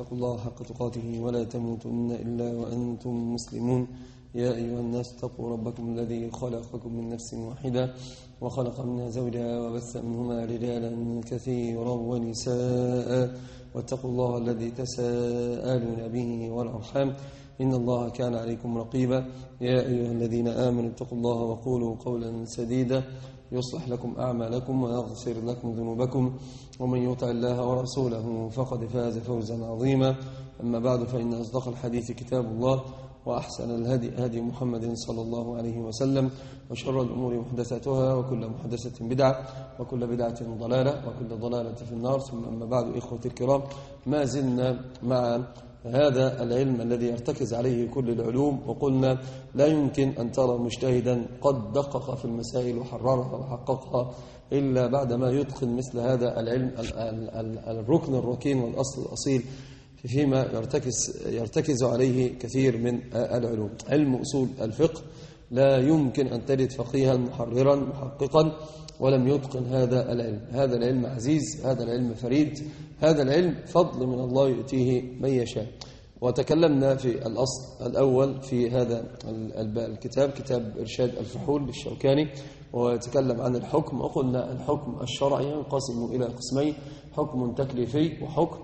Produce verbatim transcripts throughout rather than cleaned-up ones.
اتقوا الله حق تقاته ولا تموتن إلا وأنتم مسلمون. يا أيها الناس اتقوا ربكم الذي خلقكم من نفس واحدة وخلق منها زوجها وبث منهما رجالا كثيرا ونساء واتقوا الله الذي تساءلون به والأرحام إن الله كان عليكم رقيبا. يا أيها الذين آمنوا اتقوا الله وقولوا قولا سديدا يصلح لكم أعمالكم ويغفر لكم ذنوبكم ومن يطع الله ورسوله فقد فاز فوزا عظيما. أما بعد فإن أصدق الحديث كتاب الله وأحسن الهدي هدي محمد صلى الله عليه وسلم وشر الأمور محدثاتها وكل محدثة بدعة وكل بدعة ضلالة وكل ضلالة في النار. ثم أما بعد إخوتي الكرام، ما زلنا مع هذا العلم الذي يرتكز عليه كل العلوم، وقلنا لا يمكن أن ترى مجتهدا قد دقق في المسائل وحررها وحققها إلا بعدما يتقن مثل هذا العلم الركن الركين والأصل الأصيل فيما يرتكز, يرتكز عليه كثير من العلوم. علم أصول الفقه لا يمكن أن تجد فقيها محررا محققا ولم يتقن هذا العلم. هذا العلم عزيز، هذا العلم فريد، هذا العلم فضل من الله يؤتيه من يشاء. وتكلمنا في الأصل الأول في هذا الكتاب، كتاب إرشاد الفحول للشوكاني، وتكلم عن الحكم، وقلنا الحكم الشرعي ينقسم إلى قسمين: حكم تكليفي وحكم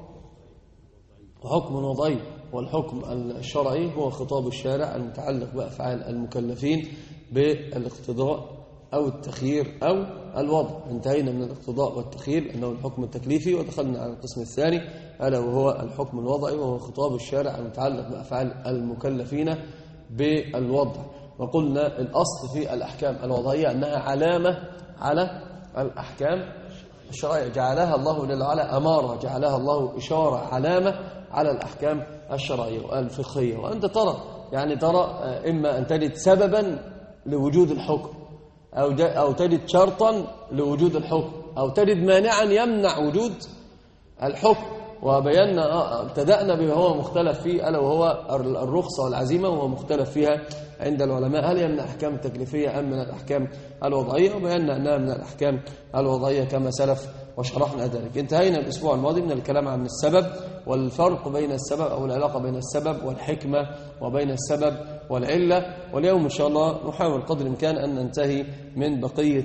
وحكم وضعي. والحكم الشرعي هو خطاب الشارع المتعلق بأفعال المكلفين بالاقتضاء أو التخيير أو الوضع. انتهينا من الاقتضاء والتخيير أنه الحكم التكليفي، ودخلنا على القسم الثاني ألا وهو الحكم الوضعي، وهو خطاب الشارع المتعلق بأفعال المكلفين بالوضع. وقلنا الأصل في الأحكام الوضعية أنها علامة على الأحكام الشرعية، جعلها الله جل وعلا أمارة، جعلها الله إشارة، علامة على الأحكام الشرعية والفقهية. وأنت ترى يعني ترى إما أن تجد سببا لوجود الحكم، أو أو تجد شرطا لوجود الحكم، أو تجد مانعا يمنع وجود الحكم. وبينا ابتدأنا بما هو مختلف فيه ألا وهو الرخصة والعزيمة، وهو مختلف فيها عند العلماء هل هي من الأحكام التكليفية أم من الأحكام الوضعية، وبينا أنها من الأحكام الوضعية كما سلف وشرحنا ذلك. انتهينا الأسبوع الماضي من الكلام عن السبب والفرق بين السبب أو العلاقة بين السبب والحكمة وبين السبب والعلة. واليوم إن شاء الله نحاول قدر الإمكان أن ننتهي من بقية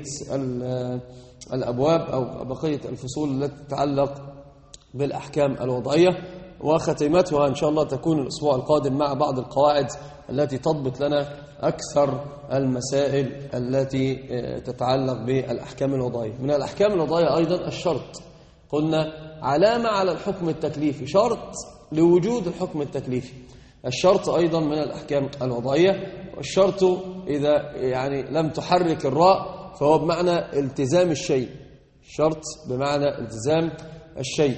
الأبواب أو بقية الفصول التي تتعلق بالأحكام الوضعية، وختمتها إن شاء الله تكون الأسبوع القادم مع بعض القواعد التي تضبط لنا أكثر المسائل التي تتعلق بالأحكام الوضعية. من الأحكام الوضعية أيضا الشرط، قلنا علامة على الحكم التكليفي، شرط لوجود الحكم التكليفي. الشرط أيضا من الأحكام الوضعية، والشرط إذا يعني لم تحرك الراء فهو بمعنى التزام الشيء، الشرط بمعنى التزام الشيء،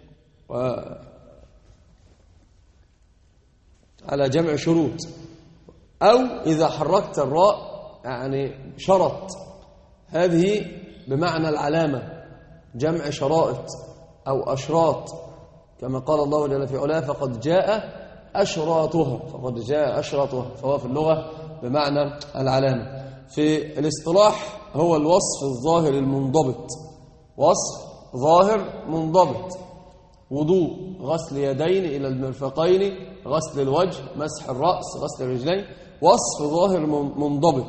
على جمع شروط. أو إذا حركت الراء يعني شرط، هذه بمعنى العلامة، جمع شرائط أو أشراط، كما قال الله جل في علاه فقد جاء أشراطها، فقد جاء أشراطها، فهو في اللغة بمعنى العلامة. في الاصطلاح هو الوصف الظاهر المنضبط، وصف ظاهر منضبط: وضوء، غسل يدين إلى المرفقين، غسل الوجه، مسح الرأس، غسل الرجلين. وصف ظاهر منضبط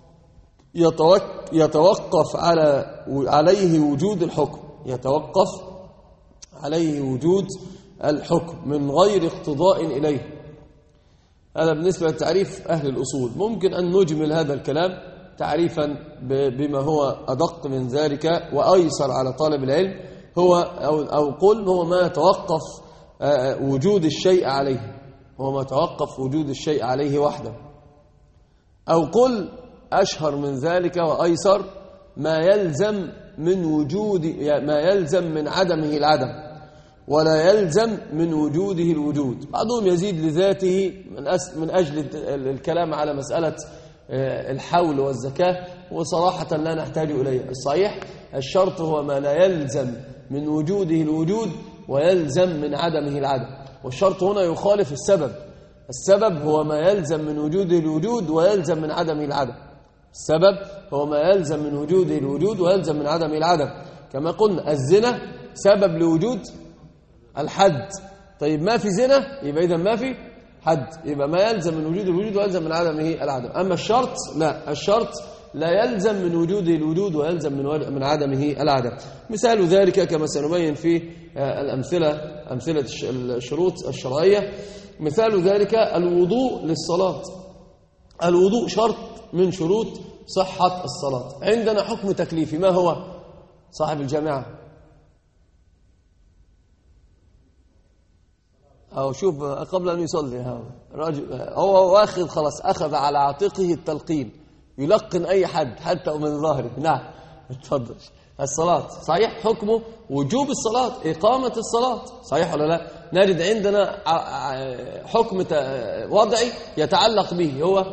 يتوقف على عليه وجود الحكم، يتوقف عليه وجود الحكم من غير اقتضاء إليه. هذا بالنسبة لتعريف أهل الأصول. ممكن أن نجمل هذا الكلام تعريفا بما هو أدق من ذلك وأيسر على طالب العلم، هو أو, أو قل هو ما يتوقف وجود الشيء عليه، هو ما يتوقف وجود الشيء عليه وحده. أو قل أشهر من ذلك وأيسر ما يلزم من وجود ما يلزم من عدمه العدم ولا يلزم من وجوده الوجود. بعضهم يزيد لذاته من, من أجل الكلام على مسألة الحول والزكاة، وصراحة لا نحتاج إليه. الصحيح الشرط هو ما لا يلزم من وجوده الوجود ويلزم من عدمه العدم، والشرط هنا يخالف السبب. السبب هو ما يلزم من وجوده الوجود ويلزم من عدمه العدم. السبب هو ما يلزم من وجوده الوجود ويلزم من عدمه العدم. كما قلنا الزنا سبب لوجود الحد، طيب ما في زنا يبقى إذا ما في حد، يبقى ما يلزم من وجود الوجود ويلزم من عدمه العدم. أما الشرط لا، الشرط لا يلزم من وجوده الوجود ويلزم من من عدمه العدم. مثال ذلك كما سنبين في الأمثلة، أمثلة الشروط الشرعية، مثال ذلك الوضوء للصلاة. الوضوء شرط من شروط صحة الصلاة. عندنا حكم تكليفي، ما هو صاحب الجامعة؟ أو شوف قبل أن يصلي هذا رجل هو واخذ خلاص، أخذ على عاتقه التلقين، يلقن أي حد حتى من ظهره. نعم اتفضل. الصلاة صحيح حكمه وجوب الصلاة، إقامة الصلاة، صحيح ولا لا؟ نجد عندنا حكم وضعي يتعلق به، هو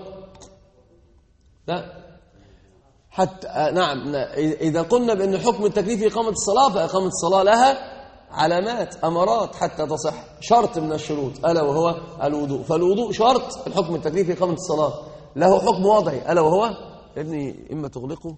لا حتى نعم. إذا قلنا بأن حكم التكليف إقامة الصلاة، فإقامة الصلاة لها علامات أمارات حتى تصح، شرط من الشروط ألا وهو الوضوء. فالوضوء شرط الحكم التكليفي إقامة الصلاة، له حكم وضعي ألا وهو يا ابني إما تغلقه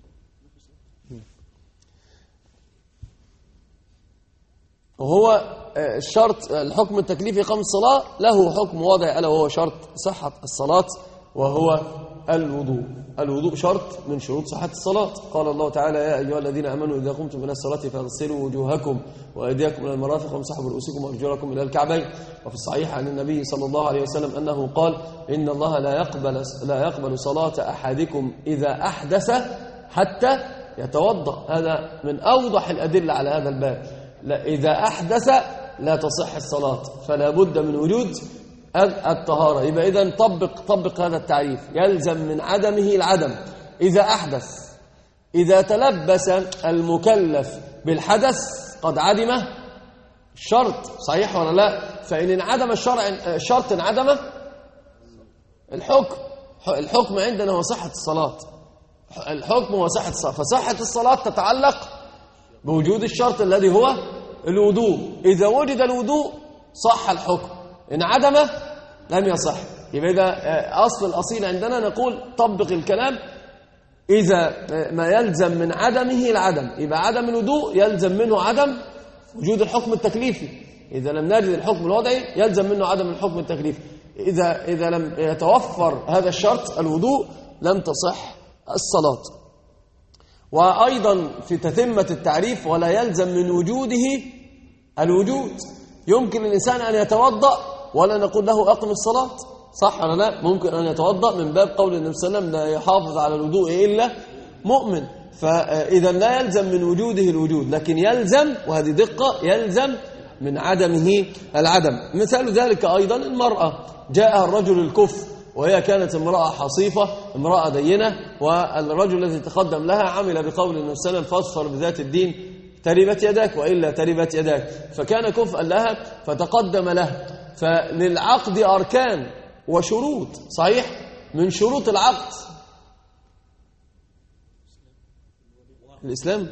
وهو الشرط الحكم التكليفي إقامة الصلاة، له حكم وضعي ألا وهو شرط صحة الصلاة وهو الوضوء. الوضوء شرط من شروط صحة الصلاة. قال الله تعالى: يا أيها الذين آمنوا إذا قمتم إلى الصلاة فاغسلوا وجوهكم وأيديكم إلى المرافق وامسحوا برؤوسكم وأرجلكم إلى الكعبين. وفي الصحيح عن النبي صلى الله عليه وسلم أنه قال: إن الله لا يقبل لا يقبل صلاة أحدكم إذا أحدث حتى يتوضأ. هذا من أوضح الأدلة على هذا الباب. لا، إذا أحدث لا تصح الصلاة، فلا بد من وجود الطهارة. يبقى إذن طبق طبق هذا التعريف، يلزم من عدمه العدم إذا أحدث. إذا تلبس المكلف بالحدث قد عدم الشرط، صحيح ولا لا؟ فإن انعدم الشرع الشرط انعدم الحكم. الحكم عندنا هو صحة الصلاة، الحكم هو صحة الصلاة، فصحة الصلاة تتعلق بوجود الشرط الذي هو الوضوء. إذا وجد الوضوء صح الحكم، إن عدمه لم يصح. يبقى إذا أصل الأصيل عندنا نقول طبق الكلام، إذا ما يلزم من عدمه العدم، يبقى عدم الوضوء يلزم منه عدم وجود الحكم التكليفي. إذا لم نجد الحكم الوضعي يلزم منه عدم الحكم التكليفي. إذا إذا لم يتوفر هذا الشرط الوضوء لم تصح الصلاة. وأيضا في تتمة التعريف: ولا يلزم من وجوده الوجود. يمكن للإنسان أن يتوضأ ولا نقول له أقم الصلاة، صح ولا لا؟ ممكن أن يتوضأ من باب قول النبي صلى الله عليه وسلم: لا يحافظ على الوضوء إلا مؤمن. فإذا لا يلزم من وجوده الوجود، لكن يلزم، وهذه دقة، يلزم من عدمه العدم. مثال ذلك أيضا المرأة، جاءها الرجل الكف وهي كانت امرأة حصيفة، امرأة دينة، والرجل الذي تقدم لها عمل بقول النبي صلى الله عليه وسلم: فاصفر بذات الدين تربت يداك وإلا تربت يداك. فكان كفءا لها فتقدم له. فللعقد أركان وشروط، صحيح؟ من شروط العقد الإسلام،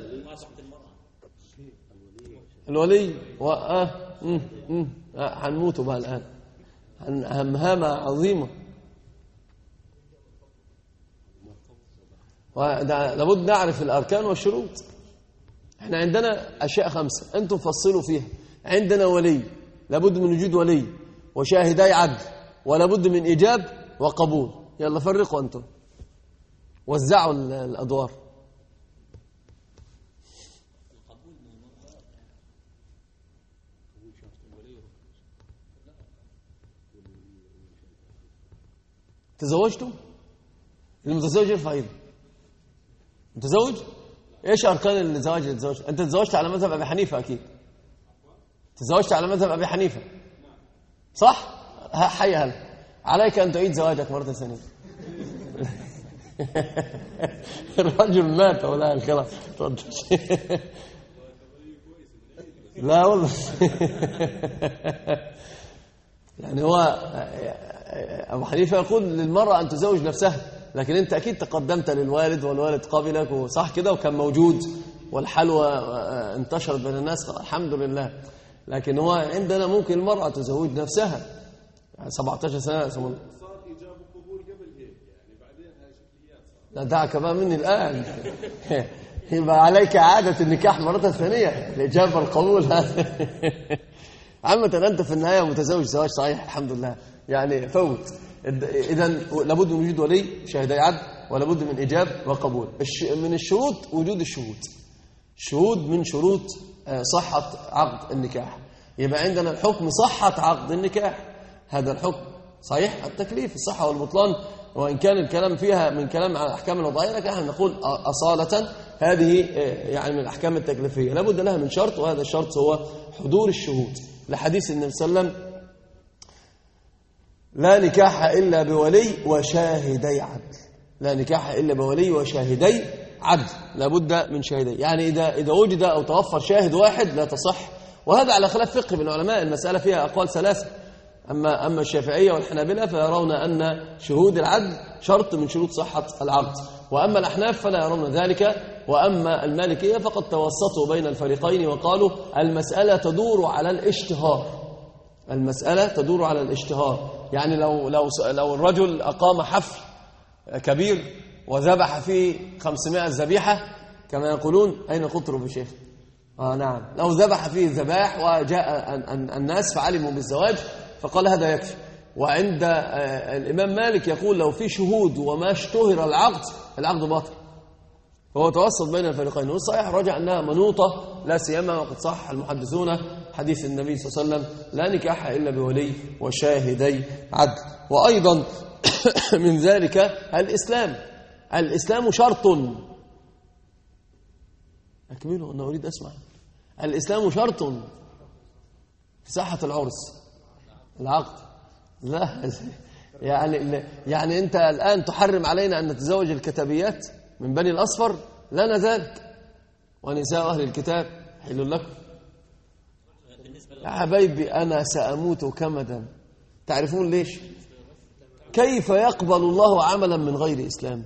الولي و آه هنموت بها الآن، همهامة عظيمة. لابد نعرف الأركان والشروط. احنا عندنا أشياء خمسة أنتم فصلوا فيها. عندنا ولي، لابد من وجود ولي وشاهداي عدل، ولابد من إيجاب وقبول. يلا فرقوا أنتم، وزعوا الأدوار. تزوجتوا؟ المتزوج يرفع ايده. متزوج؟ ايش اركان الزواج اللي تزوجت؟ انت تزوجت على مذهب ابي حنيفه اكيد. تزوجت على مذهب ابي حنيفه صح؟ حي هلا. عليك ان تعيد زواجك مره ثانيه. الرجل مات ولا خلاص. تفضل. لا والله. يعني هو أبو حنيفة يقول للمرأة أن تزوج نفسها، لكن أنت أكيد تقدمت للوالد والوالد قابلك وصح كده وكان موجود والحلوى انتشرت بين الناس، الحمد لله. لكن هو عندنا ممكن المرأة تزوج نفسها يعني سبعة عشر سنة. صار إجابة قبول قبل هيك يعني، بعدين هاي شكليات. لا دعك بقى مني الآن. يبقى عليك إعادة النكاح مرة ثانية، الإجابة القبول هذا. عامة أنت في النهاية متزوج زواج صحيح الحمد لله، يعني فوت. إذا لابد من وجود ولي شاهدي عدل، ولابد من إجاب وقبول. من الشروط وجود الشهود. الشهود من شروط صحة عقد النكاح. يبقى عندنا الحكم صحة عقد النكاح، هذا الحكم صحيح التكليف الصحة والبطلان، وإن كان الكلام فيها من كلام على الأحكام الوضعية، لكن احنا نقول أصالة هذه يعني من الأحكام التكليفية لابد لها من شرط، وهذا الشرط هو حضور الشهود، لحديث النبي صلى الله عليه وسلم: لا نكاح إلا بولي وشاهدي عدل. لا نكاح إلا بولي وشاهدي عدل، لابد من شاهدي. يعني إذا إذا وجد أو توفر شاهد واحد لا تصح، وهذا على خلاف فقه من العلماء، المسألة فيها أقوال ثلاثة. أما أما الشافعية والحنابلة فيرون أن شهود العدل شرط من شروط صحة العقد، وأما الأحناف فلا يرون ذلك، وأما المالكية فقد توسطوا بين الفريقين وقالوا المسألة تدور على الاشتهار. المسألة تدور على الاشتهار، يعني لو لو لو الرجل أقام حفل كبير وذبح فيه خمسمائة ذبيحة كما يقولون، أين قطر بشيخ؟ آه نعم، لو ذبح فيه الذبائح وجاء الناس فعلموا بالزواج فقال هذا يكفي. وعند الإمام مالك يقول لو في شهود وما اشتهر العقد العقد باطل. فهو توسط بين الفريقين، والصحيح رجع أنها منوطة، لا سيما وقد صح المحدثون حديث النبي صلى الله عليه وسلم: لا نكاح إلا بولي وشاهدي عدل. وأيضا من ذلك الإسلام. الإسلام شرط. أكمله، أنا أريد أسمع. الإسلام شرط في صحة العرس العقد. لا يعني يعني أنت الآن تحرم علينا أن نتزوج الكتابيات من بني الأصفر؟ لنا ذلك، ونساء أهل الكتاب حل لكم. يا حبايبي أنا سأموت كمدا. تعرفون ليش؟ كيف يقبل الله عملا من غير إسلام؟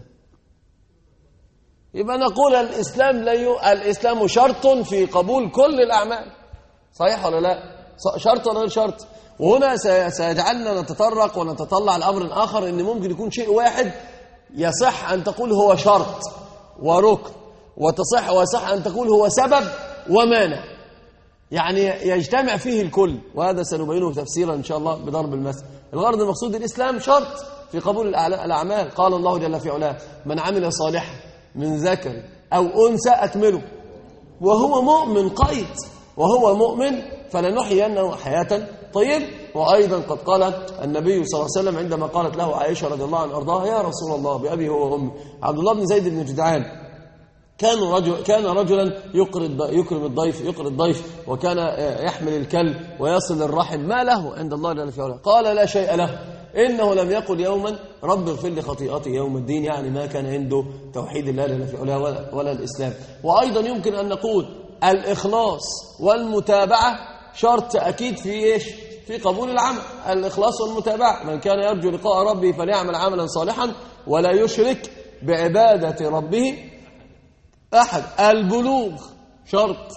يبقى نقول الإسلام لا ي... الإسلام شرط في قبول كل الأعمال، صحيح ولا لا؟ شرط ولا غير شرط؟ وهنا سيجعلنا نتطرق ونتطلع لأمر آخر، إن ممكن يكون شيء واحد يصح أن تقول هو شرط وركن، وتصح ويصح أن تقول هو سبب ومانع، يعني يجتمع فيه الكل، وهذا سنبينه تفسيرا إن شاء الله بضرب المثل. الغرض المقصود الإسلام شرط في قبول الأعمال. قال الله جل في علاه: من عمل صالحا من ذكر أو أنثى أكمله وهو مؤمن، قيد وهو مؤمن فلنحيينه حياة طيبة. وأيضا قد قال النبي صلى الله عليه وسلم عندما قالت له عائشة رضي الله عنها أرضاها: يا رسول الله بأبي هو وأمي. عبد الله بن زيد بن جدعان كان رجل كان رجلا يكرم الضيف يقري الضيف وكان يحمل الكلب ويصل الرحم، ما له عند الله جل في علاه؟ قال: لا شيء له، إنه لم يقل يوما رب اغفر لي خطيئتي يوم الدين، يعني ما كان عنده توحيد الله جل في علاه ولا, ولا الإسلام. وأيضا يمكن أن نقول الإخلاص والمتابعة شرط أكيد في إيش؟ في قبول العمل. الإخلاص والمتابعة: من كان يرجو لقاء ربه فليعمل عملا صالحا ولا يشرك بعبادة ربه أحد. البلوغ شرط.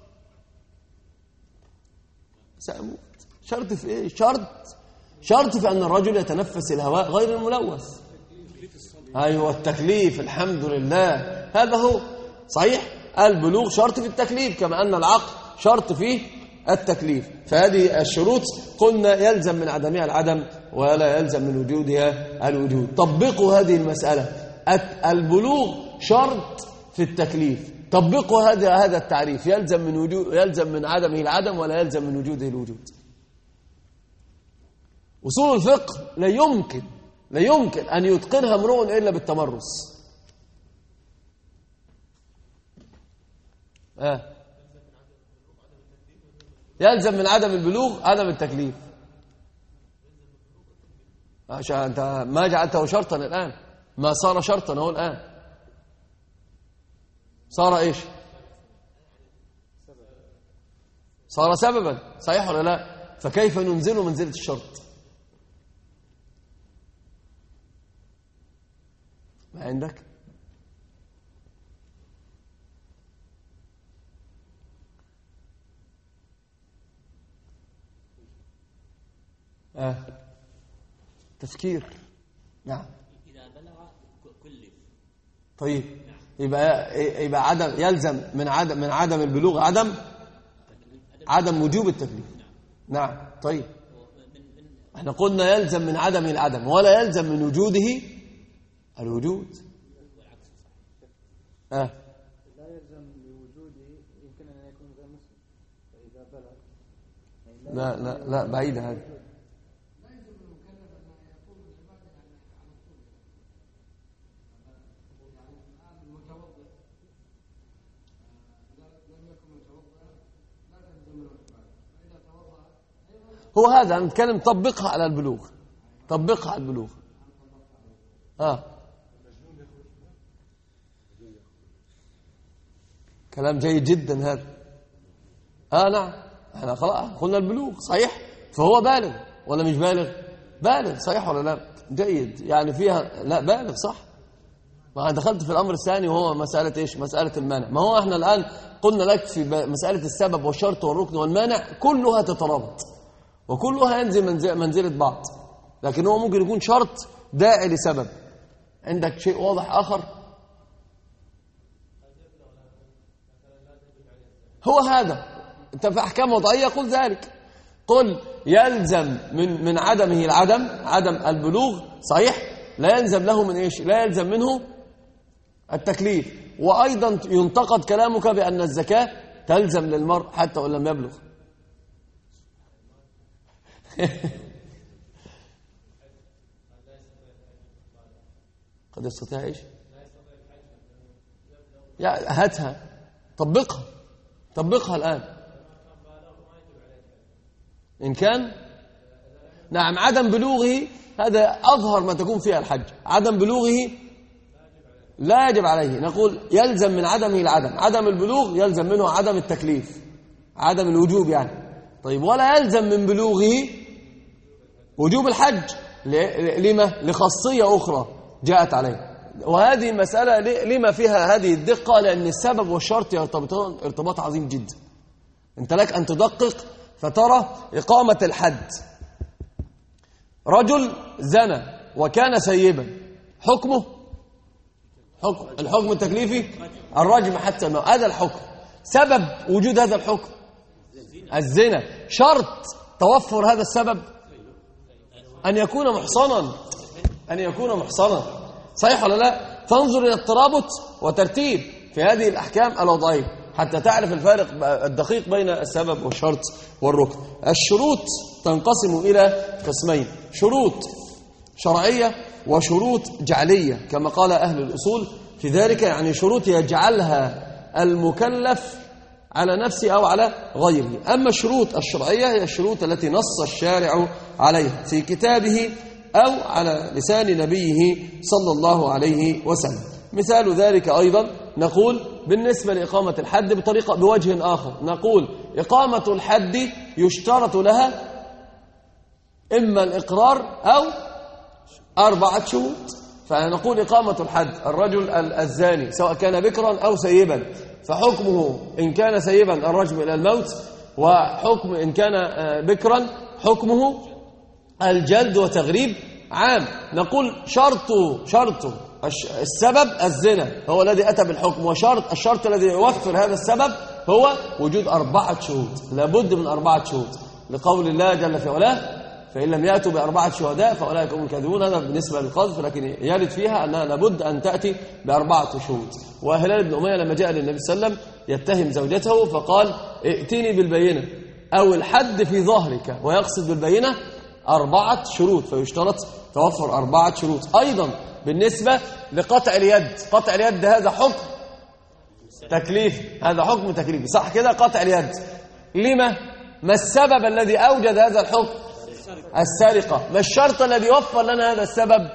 سأموت شرط في إيه؟ شرط شرط في أن الرجل يتنفس الهواء غير الملوث. أيوة التكليف، الحمد لله، هذا هو صحيح. البلوغ شرط في التكليف، كما أن العقل شرط في التكليف. فهذه الشروط قلنا يلزم من عدمها العدم ولا يلزم من وجودها الوجود. طبقوا هذه المسألة. البلوغ شرط في التكليف، طبقوا هذا هذا التعريف. يلزم من وجود يلزم من عدمه العدم ولا يلزم من وجوده الوجود. أصول الفقه لا يمكن لا يمكن أن يتقنها امرؤ إلا بالتمرس. آه. يلزم من عدم البلوغ عدم التكليف. عشان أنت ما جعلته شرطا الآن، ما صار شرطا هو الآن، صار إيش؟ صار سببا، صحيح ولا لا؟ فكيف ننزله منزلة الشرط؟ ما عندك؟ آه. تفكير. نعم. إذا بلغ كلف. طيب يبقى يبقى عدم يلزم من عدم من عدم البلوغ عدم عدم وجوب التكليف. نعم. طيب احنا قلنا يلزم من عدمه العدم ولا يلزم من وجوده الوجود. اه لا يلزم لوجوده يمكن ان يكون غير مسلم فاذا بلغ. لا لا لا بعيد هذا. هو هذا نتكلم طبقها على البلوغ، طبقها على البلوغ. اه كلام جيد جدا هذا. اه نعم احنا خلاص قلنا البلوغ صحيح، فهو بالغ ولا مش بالغ؟ بالغ صحيح ولا لا؟ جيد يعني فيها لا بالغ صح. ما دخلت في الامر الثاني وهو مساله ايش؟ مساله المانع. ما هو احنا الان قلنا لك في مساله السبب والشرط والركن والمانع كلها تترابط وكلها ينزل منزل منزله بعض، لكن هو ممكن يكون شرط داعي لسبب. عندك شيء واضح اخر؟ هو هذا. انت في احكام وضعيه قل ذلك، قل يلزم من من عدمه العدم، عدم البلوغ صحيح، لا يلزم له من ايش؟ لا يلزم منه التكليف. وايضا ينتقد كلامك بان الزكاه تلزم للمرء حتى وان لم يبلغ. قد يستطيع ايش؟ يا هاتها طبقها طبقها الآن. إن كان نعم عدم بلوغه هذا أظهر ما تكون فيها الحج، عدم بلوغه لا يجب عليه، نقول يلزم من عدمه العدم، عدم البلوغ يلزم منه عدم التكليف، عدم الوجوب يعني. طيب ولا يلزم من بلوغه وجوب الحج، لما؟ لخاصية أخرى جاءت عليه. وهذه المسألة لما فيها هذه الدقة؟ لأن السبب والشرط يرتبطون ارتباط عظيم جدا. أنت لك أن تدقق فترى إقامة الحد. رجل زنى وكان سيبا، حكمه حكم الحكم التكليفي الرجم حتى الموت، هذا الحكم. سبب وجود هذا الحكم الزنا، شرط توفر هذا السبب أن يكون محصنا، أن يكون محصنا صحيح ولا لا؟ فانظر إلى الترابط وترتيب في هذه الأحكام الوضعية حتى تعرف الفارق الدقيق بين السبب والشرط والركن. الشروط تنقسم إلى قسمين، شروط شرعية وشروط جعلية كما قال أهل الأصول في ذلك، يعني شروط يجعلها المكلف على نفسه أو على غيره. أما الشروط الشرعية هي الشروط التي نص الشارع عليها في كتابه أو على لسان نبيه صلى الله عليه وسلم. مثال ذلك أيضا نقول بالنسبة لإقامة الحد بطريقة بوجه آخر، نقول إقامة الحد يشترط لها إما الإقرار أو أربعة شهود. فنقول إقامة الحد الرجل الزاني سواء كان بكرا أو سيبا فحكمه إن كان سيبا الرجم إلى الموت، وحكم إن كان بكرا حكمه الجلد وتغريب عام. نقول شرط شرط السبب الزنا هو الذي أتى بالحكم، وشرط الشرط الذي يوفر هذا السبب هو وجود أربعة شهود، لابد من أربعة شهود لقول الله جل في علاه فإن لم يأتوا بأربعة شهداء فأولئك هم الكاذبون. هذا بالنسبة للقذف، لكن يرد فيها أنها لابد أن تأتي بأربعة شهود. وهلال بن أمية لما جاء للنبي صلى الله عليه وسلم يتهم زوجته فقال ائتني بالبينة أو الحد في ظهرك، ويقصد بالبينة أربعة شروط، فيشترط توفر أربعة شروط. أيضا بالنسبة لقطع اليد، قطع اليد هذا حكم تكليف، هذا حكم تكليفي صح كده؟ قطع اليد لما؟ ما السبب الذي أوجد هذا الحكم؟ السرقة. ما الشرط الذي وفر لنا هذا السبب؟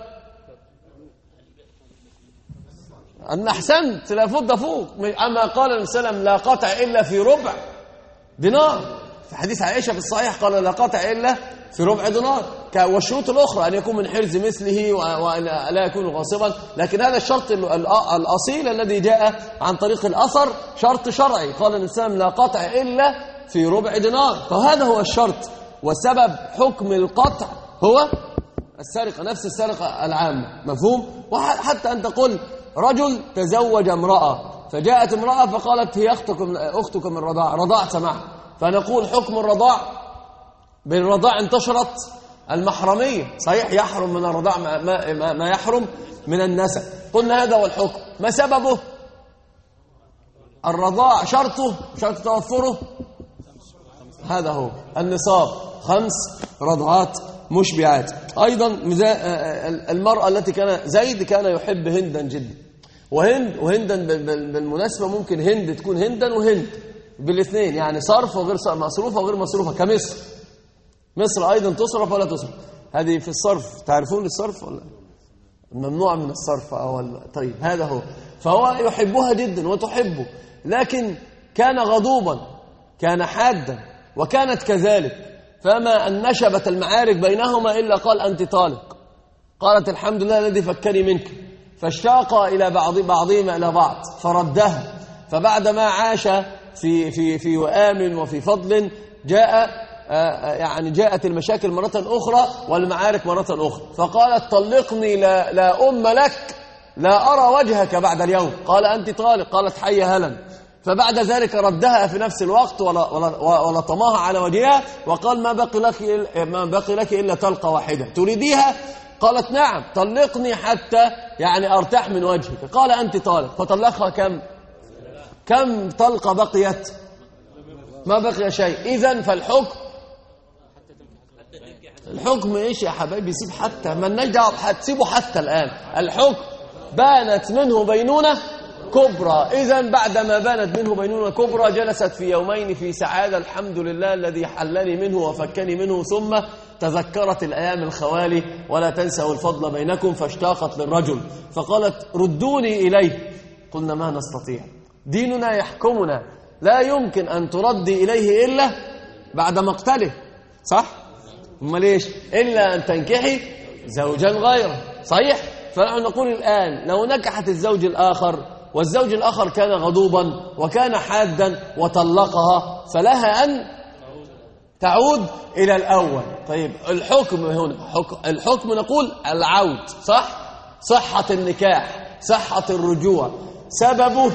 أن أحسنت لابد فوق. أما قال النبي صلى الله عليه وسلم لا قطع إلا في ربع دينار، في حديث عائشة في الصحيح قال لا قطع إلا في ربع دينار. والشروط الأخرى أن يكون من حرز مثله وأن لا يكون غاصبا، لكن هذا الشرط الأصيل الذي جاء عن طريق الأثر شرط شرعي، قال النبي صلى الله عليه وسلم لا قطع إلا في ربع دينار، فهذا هو الشرط. وسبب حكم القطع هو السرقة، نفس السرقة العامة، مفهوم؟ وحتى أن تقول رجل تزوج امرأة فجاءت امرأة فقالت هي أختك أختك من الرضاع، رضعت معه، فنقول حكم الرضاع بالرضاع انتشرت المحرمية، صحيح، يحرم من الرضاع ما, ما, ما يحرم من النسب. قلنا هذا هو الحكم. ما سببه؟ الرضاع. شرطه شرط توفره هذا هو النصاب، خمس رضعات مشبعات. أيضا المرأة التي كان زيد كان يحب هندا جدا، وهند وهندا بالمناسبة ممكن هند تكون هندا وهند بالاثنين، يعني صرف وغير مصروفة وغير مصروفة، كمصر. مصر أيضا تصرف ولا تصرف؟ هذه في الصرف، تعرفون الصرف ولا ممنوع من الصرف أو طيب هذا هو. فهو يحبها جدا وتحبه، لكن كان غضوبا، كان حادا، وكانت كذلك. فما أن نشبت المعارك بينهما إلا قال أنت طالق. قالت الحمد لله الذي فكني منك، فاشتاقا إلى بعض بعضهما إلى بعض فردها. فبعدما عاش في في في وئام وفي فضل جاء يعني جاءت المشاكل مرة أخرى والمعارك مرة أخرى، فقالت طلقني لا, لا أم لك، لا أرى وجهك بعد اليوم. قال أنت طالق. قالت حي هلا. فبعد ذلك ردها في نفس الوقت ولطمها على وجهها وقال ما بقي لك ما بقي لك إلا طلقة واحدة تريديها؟ قالت نعم، طلقني حتى يعني أرتاح من وجهك. قال أنت طالق. فطلقها كم كم طلقة بقيت؟ ما بقي شيء. إذن فالحكم الحكم إيش يا حبايبي؟ سيب حتى، ما لناش دعوة، هتسيبه حتى الآن. الحكم بانت منه بينونة كبرى. إذن بعدما بانت منه بينونة كبرى جلست في يومين في سعادة، الحمد لله الذي حلني منه وفكني منه. ثم تذكرت الأيام الخوالي ولا تنسوا الفضل بينكم، فاشتاقت للرجل فقالت ردوني إليه. قلنا ما نستطيع، ديننا يحكمنا، لا يمكن أن تردي إليه إلا بعد مقتله، صح؟ أما ليش؟ إلا أن تنكحي زوجا غيره، صحيح؟ فنحن نقول الآن لو نكحت الزوج الآخر والزوج الآخر كان غضوبا وكان حادا وطلقها، فلها أن تعود إلى الأول. طيب الحكم هنا حكم الحكم نقول العود، صح؟ صحة النكاح، صحة الرجوع. سببه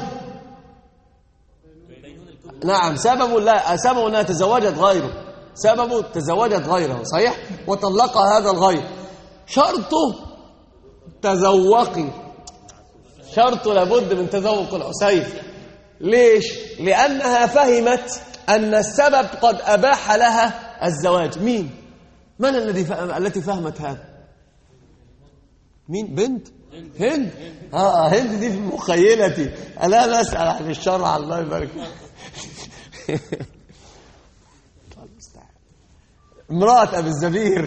نعم سببه لا سببه أنها تزوجت غيره، سببه تزوجت غيره، صحيح؟ وطلقها هذا الغير. شرطه تذوقي، شرطه لابد من تذوق العسيل. ليش؟ لأنها فهمت أن السبب قد أباح لها الزواج. مين؟ من الذي فهم؟ التي فهمت هذا؟ مين؟ بنت؟ هند؟ آه هند دي في مخيلتي، ألا نسأل عن الشرع، الله يبارك امرأة أبي الزبير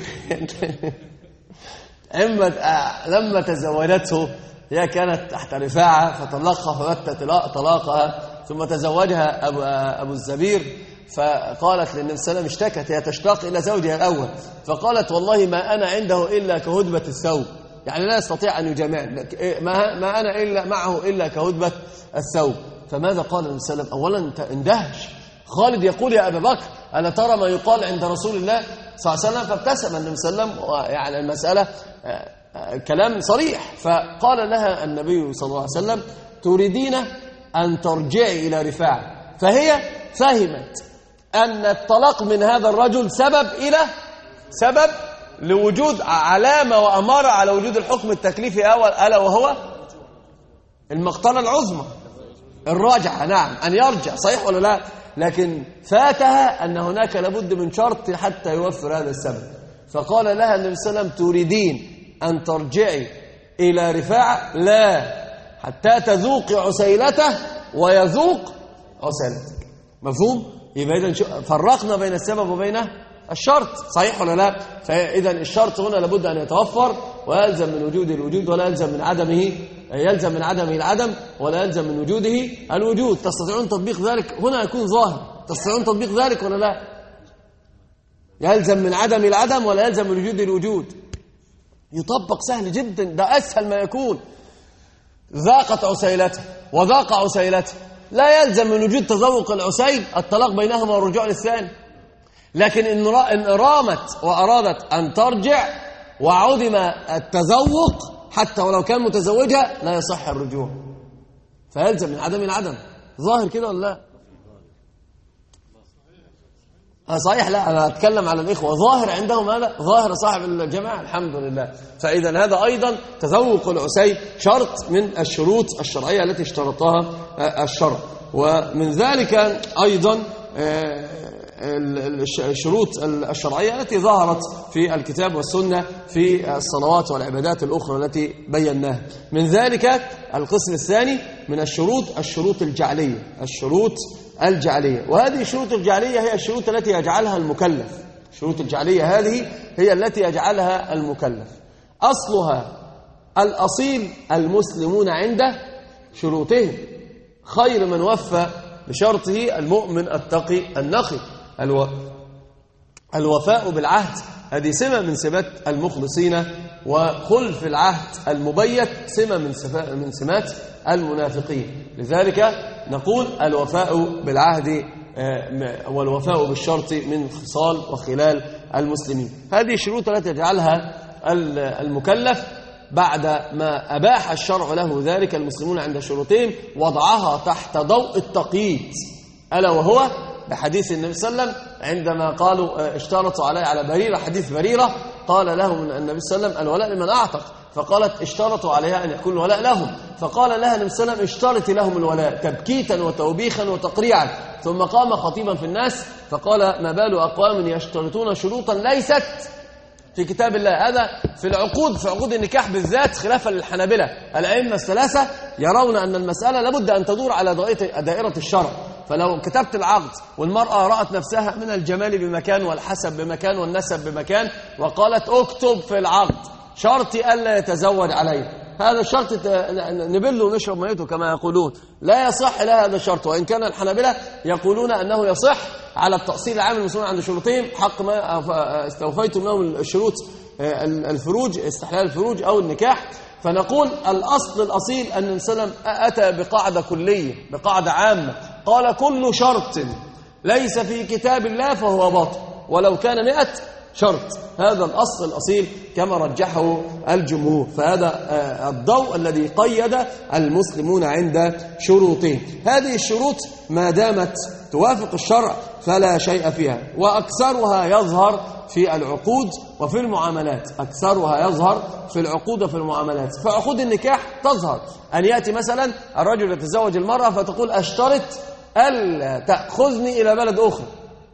لما تزوجته هي كانت تحت رفاعة فطلقها فبت طلاقها، ثم تزوجها أبو, أبو الزبير. فقالت للنبي صلى الله عليه وسلم، اشتكت، هي تشتاق إلى زوجها الأول، فقالت والله ما أنا عنده إلا كهدبة الثوب، يعني لا يستطيع أن يجامعني، ما, ما أنا إلا معه إلا كهدبة الثوب. فماذا قال النبي صلى الله عليه وسلم؟ أولا اندهش. خالد يقول يا أبا بكر ألا ترى ما يقال عند رسول الله صلى الله عليه وسلم؟ فابتسم النبي صلى الله عليه وسلم، يعني المسألة كلام صريح. فقال لها النبي صلى الله عليه وسلم تريدين أن ترجعي إلى رفاعة. فهي فهمت أن الطلاق من هذا الرجل سبب إلى سبب لوجود علامة وأمارة على وجود الحكم التكليفي أول، ألا وهو المقتلة العظمى، الراجعة، نعم أن يرجع، صحيح ولا لا؟ لكن فاتها أن هناك لابد من شرط حتى يوفر هذا السبب. فقال لها النبي صلى الله عليه وسلم تريدين أن ترجعي إلى رفاعة؟ لا، حتى تذوقي عسيلته ويذوق عسيلتك. مفهوم؟ يبقى إذن فرقنا بين السبب وبين الشرط، صحيح ولا لا؟ فإذا الشرط هنا لابد أن يتوفر، ويلزم من وجوده الوجود ولا يلزم من عدمه، يلزم من عدمه العدم ولا يلزم من وجوده الوجود. تستطيعون تطبيق ذلك؟ هنا يكون ظاهر. تستطيعون تطبيق ذلك ولا لا؟ يلزم من عدم العدم ولا يلزم من وجود الوجود؟ يطبق سهل جدا، ده أسهل ما يكون. ذاقت عسيلته وذاق عسيلته، لا يلزم من وجود تذوق العسيل الطلاق بينهما والرجوع للثاني. لكن إن رامت وأرادت أن ترجع وعدم التذوق حتى ولو كان متزوجها لا يصح الرجوع، فيلزم من عدم العدم. ظاهر كده ولا لا؟ آه صحيح. لا أنا أتكلم على الإخوة ظاهر عندهم هذا، ظاهر صاحب الجماعة الحمد لله. فإذا هذا أيضا تذوق العسيل شرط من الشروط الشرعية التي اشترطها الشرع. ومن ذلك أيضا الشروط الشرعية التي ظهرت في الكتاب والسنة في الصلوات والعبادات الأخرى التي بيناها. من ذلك القسم الثاني من الشروط الشروط الجعلية، الشروط الجعلية. وهذه الشروط الجعلية هي الشروط التي يجعلها المكلف. الشروط الجعلية هذه هي التي يجعلها المكلف. أصلها الأصيل المسلمون عند شروطهم، خير من وفى بشرطه المؤمن التقي النقي. الو... الوفاء بالعهد هذه سمة من سمات المخلصين، وخلف العهد المبيت سمة من, سفا... من سمات المنافقين. لذلك نقول الوفاء بالعهد والوفاء بالشرط من خصال وخلال المسلمين. هذه الشروط التي يجعلها المكلف بعد ما أباح الشرع له ذلك المسلمون عند شروطهم، وضعها تحت ضوء التقييد، ألا وهو بحديث النبي صلى الله عليه وسلم عندما قالوا اشترطوا علي على بريرة، حديث بريرة قال لهم النبي صلى الله عليه وسلم الولاء لمن أعتق، فقالت اشترطوا عليها أن يكون الولاء لهم، فقال لها النبي صلى الله عليه وسلم اشترطي لهم الولاء تبكيتا وتوبيخا وتقريعا. ثم قام خطيبا في الناس فقال ما بال أقوام يشترطون شروطا ليست في كتاب الله. هذا في العقود، في عقود النكاح بالذات، خلافا للحنابلة الأئمة الثلاثة يرون أن المسألة لابد أن تدور على دائرة الشرع. فلو كتبت العقد والمرأة رأت نفسها من الجمال بمكان والحسب بمكان والنسب بمكان، وقالت اكتب في العقد شرطي ألا يتزوج علي، هذا الشرط نبله ونشرب ميته كما يقولون، لا يصح لها هذا الشرط. وإن كان الحنابلة يقولون أنه يصح على التأصيل العام المسلمين عند شروطهم، حق ما استوفيتم لهم الشروط الفروج، استحلال الفروج أو النكاح. فنقول الأصل الأصيل أن النبي صلى الله عليه وسلم أتى بقاعدة كلية، بقاعدة عامة، قال كل شرط ليس في كتاب الله فهو باطل ولو كان مئة شرط. هذا الأصل الأصيل كما رجحه الجمهور. فهذا الضوء الذي قيد المسلمون عند شروطهم. هذه الشروط ما دامت توافق الشرع فلا شيء فيها، وأكثرها يظهر في العقود وفي المعاملات، أكثرها يظهر في العقود وفي المعاملات. فعقود النكاح تظهر أن يأتي مثلا الرجل يتزوج المرأة فتقول أشترط ألا تأخذني إلى بلد أخرى،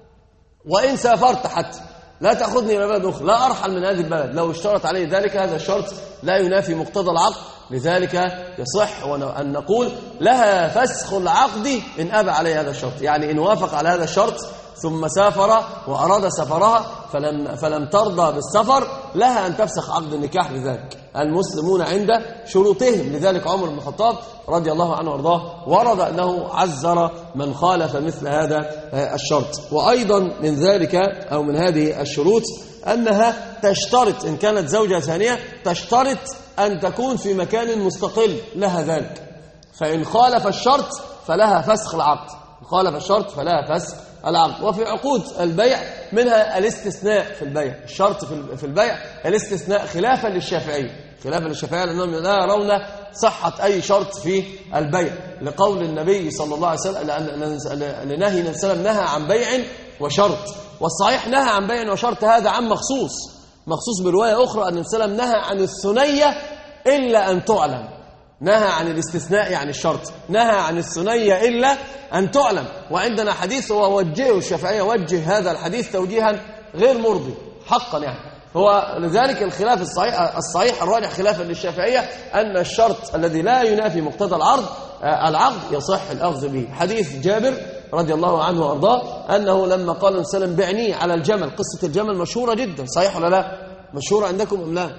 وإن سافرت حتى لا تأخذني إلى بلد أخرى، لا أرحل من هذه البلد. لو اشترط عليه ذلك هذا الشرط لا ينافي مقتضى العقد. لذلك يصح أن نقول لها فسخ العقد إن أبى عليه هذا الشرط، يعني إن وافق على هذا الشرط ثم سافر وأراد سفرها فلم, فلم ترضى بالسفر، لها أن تفسخ عقد النكاح بذلك. المسلمون عند شروطهم. لذلك عمر بن الخطاب رضي الله عنه وارضاه ورد أنه عزر من خالف مثل هذا الشرط. وأيضا من ذلك أو من هذه الشروط أنها تشترط إن كانت زوجة ثانية تشترط أن تكون في مكان مستقل لها ذلك، فإن خالف الشرط فلها فسخ العقد، إن خالف الشرط فلها فسخ العقد. وفي عقود البيع منها الاستثناء في البيع، الشرط في البيع الاستثناء خلافا للشافعية، خلافا للشافعية لأنهم لا يرون صحة أي شرط في البيع، لقول النبي صلى الله عليه وسلم لنهي النبي صلى الله عليه وسلم نهى عن بيع وشرط. والصحيح نهى عن بيع وشرط هذا عن مخصوص، مخصوص برواية أخرى أن النبي صلى الله عليه وسلم نهى عن الثنية إلا أن تعلم، نهى عن الاستثناء يعني الشرط، نهى عن الثنية إلا أن تعلم. وعندنا حديث هو وجهه الشافعية، وجه هذا الحديث توجيها غير مرضي حقا يعني. هو لذلك الخلاف الصحيح الصحيح الراجح خلافا للشافعية أن الشرط الذي لا ينافي مقتضى العرض العقد يصح الأخذ به. حديث جابر رضي الله عنه وأرضاه أنه لما قال النبي صلى الله عليه وسلم بعني على الجمل، قصة الجمل مشهورة جدا، صحيح ولا لا؟ مشهورة عندكم أم لا؟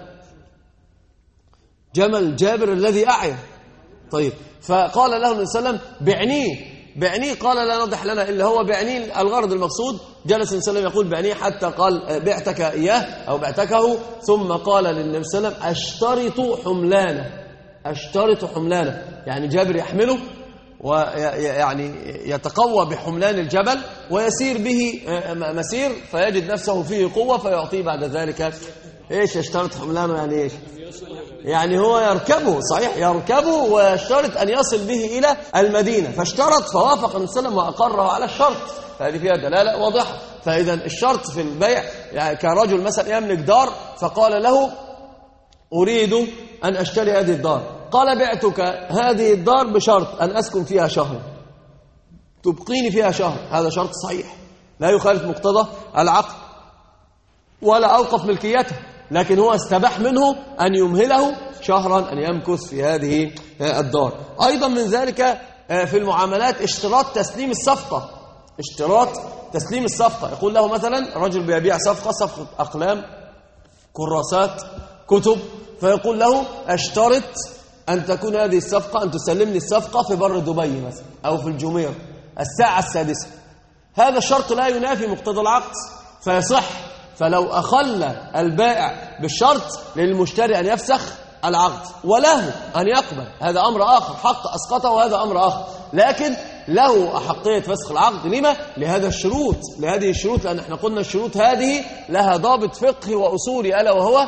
جمل جابر الذي أعيا. طيب فقال له النبي صلى الله عليه وسلم بعنيه، بعنيه قال لا نضح لنا إلا هو بعنيه الغرض المقصود. جلس النبي صلى الله عليه وسلم يقول بعنيه حتى قال بعتك إياه أو بعتكه، ثم قال للنبي صلى الله عليه وسلم أشترط حملانه، أشترط حملانه، يعني جابر يحمله ويعني يتقوى بحملان الجبل ويسير به مسير فيجد نفسه فيه قوة فيعطيه بعد ذلك. إيش يشترط حملانه يعني إيش؟ يعني هو يركبه، صحيح يركبه ويشترط أن يصل به إلى المدينة، فاشترط فوافق النبي صلى الله عليه وسلم وأقره على الشرط، فهذه فيها دلالة واضحة. فإذا الشرط في البيع يعني كرجل مثلا يملك دار فقال له أريد أن أشتري هذه الدار، قال بعتك هذه الدار بشرط أن أسكن فيها شهر، تبقيني فيها شهر، هذا شرط صحيح لا يخالف مقتضى العقد ولا أوقف ملكيته، لكن هو استباح منه أن يمهله شهرا أن يمكث في هذه الدار. أيضا من ذلك في المعاملات اشتراط تسليم الصفقة، اشتراط تسليم الصفقة. يقول له مثلا رجل بيبيع صفقة، صفقة أقلام، كراسات، كتب، فيقول له اشترط أن تكون هذه الصفقة، أن تسلمني الصفقة في بر دبي مثلا أو في الجميرة الساعة السادسة. هذا الشرط لا ينافي مقتضى العقد فيصح. فلو أخل البائع بالشرط للمشتري أن يفسخ العقد وله أن يقبل، هذا أمر آخر، حق أسقطه وهذا أمر آخر، لكن له أحقية فسخ العقد. لما؟ لهذا الشروط، لهذه الشروط، لأن احنا قلنا الشروط هذه لها ضابط فقهي وأصولي، ألا وهو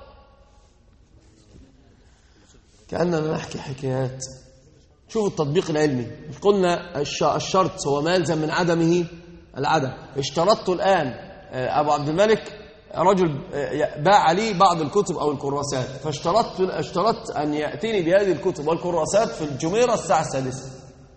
كأننا نحكي حكايات. شوف التطبيق العلمي، مش قلنا الشرط هو ما يلزم من عدمه العدم. اشترطت الآن أبو عبد الملك رجل باع لي بعض الكتب أو الكراسات، فاشترطت اشترطت أن يأتيني بهذه الكتب والكراسات في الجميرة الساعة السادسة.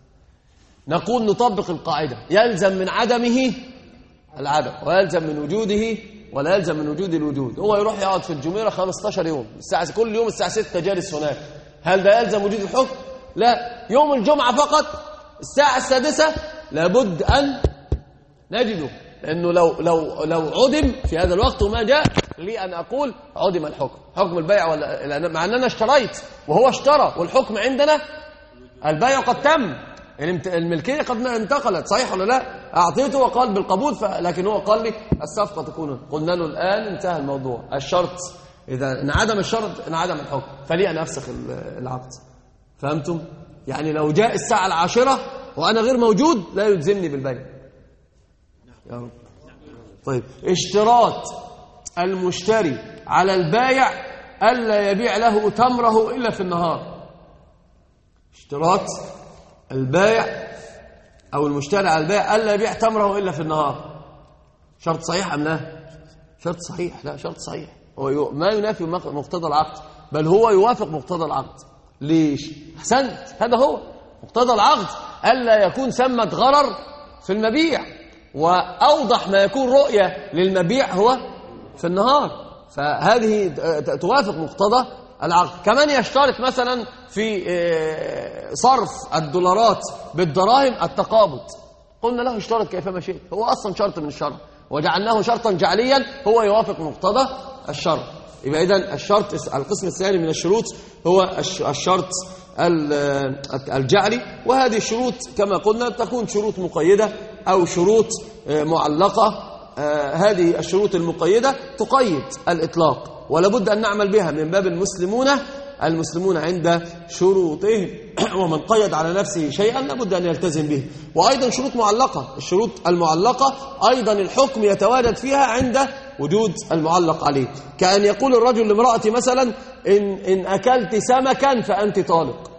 نقول نطبق القاعدة، يلزم من عدمه العدم ويلزم من وجوده ولا يلزم من وجود الوجود. هو يروح يقعد في الجميرة خمسة عشر يوم، الساعة كل يوم الساعة ستة جالس هناك، هل ده يلزم وجود الحكم؟ لا. يوم الجمعة فقط الساعة السادسة لابد أن نجده، لأنه لو لو لو عدم في هذا الوقت وما جاء لي أن أقول عدم الحكم، حكم البيع، ولا مع أننا اشتريت وهو اشترى والحكم عندنا البيع قد تم، الملكية قد انتقلت، صحيح ولا لا؟ أعطيته وقال بالقبول، لكن هو قال لي الصفقة تكون، قلنا له الآن انتهى الموضوع. الشرط إذا انعدم الشرط انعدم الحكم، فلي أن أفسخ العقد. فهمتم؟ يعني لو جاء الساعة العاشرة وأنا غير موجود لا يلزمني بالبيع. يا رب. طيب، اشتراط المشتري على البائع ألا يبيع له تمره إلا في النهار. اشتراط البائع أو المشتري على البائع ألا يبيع تمره إلا في النهار، شرط صحيح أم لا؟ شرط صحيح، لا شرط صحيح، هو ما ينافي مقتضى العقد، بل هو يوافق مقتضى العقد. ليش؟ أحسنت، هذا هو مقتضى العقد، ألا يكون ثمة غرر في المبيع، وأوضح ما يكون رؤية للمبيع هو في النهار، فهذه توافق مقتضى العقد. كمان يشترط مثلا في صرف الدولارات بالدراهم التقابض، قلنا له اشترط كيفما شئت، هو أصلا شرط من الشرط وجعلناه شرطا جعليا، هو يوافق مقتضى الشرط. يبقى إذن الشرط القسم الثاني من الشروط هو الشرط الجعلي، وهذه الشروط كما قلنا تكون شروط مقيدة أو شروط معلقة. هذه الشروط المقيدة تقيد الإطلاق ولا بد أن نعمل بها من باب المسلمون المسلمون عند شروطهم، ومن قيد على نفسه شيئا لابد أن يلتزم به. وأيضا شروط معلقة، الشروط المعلقة أيضا الحكم يتواجد فيها عند وجود المعلق عليه، كأن يقول الرجل لامرأتي مثلا إن, إن أكلت سمكا فأنت طالق،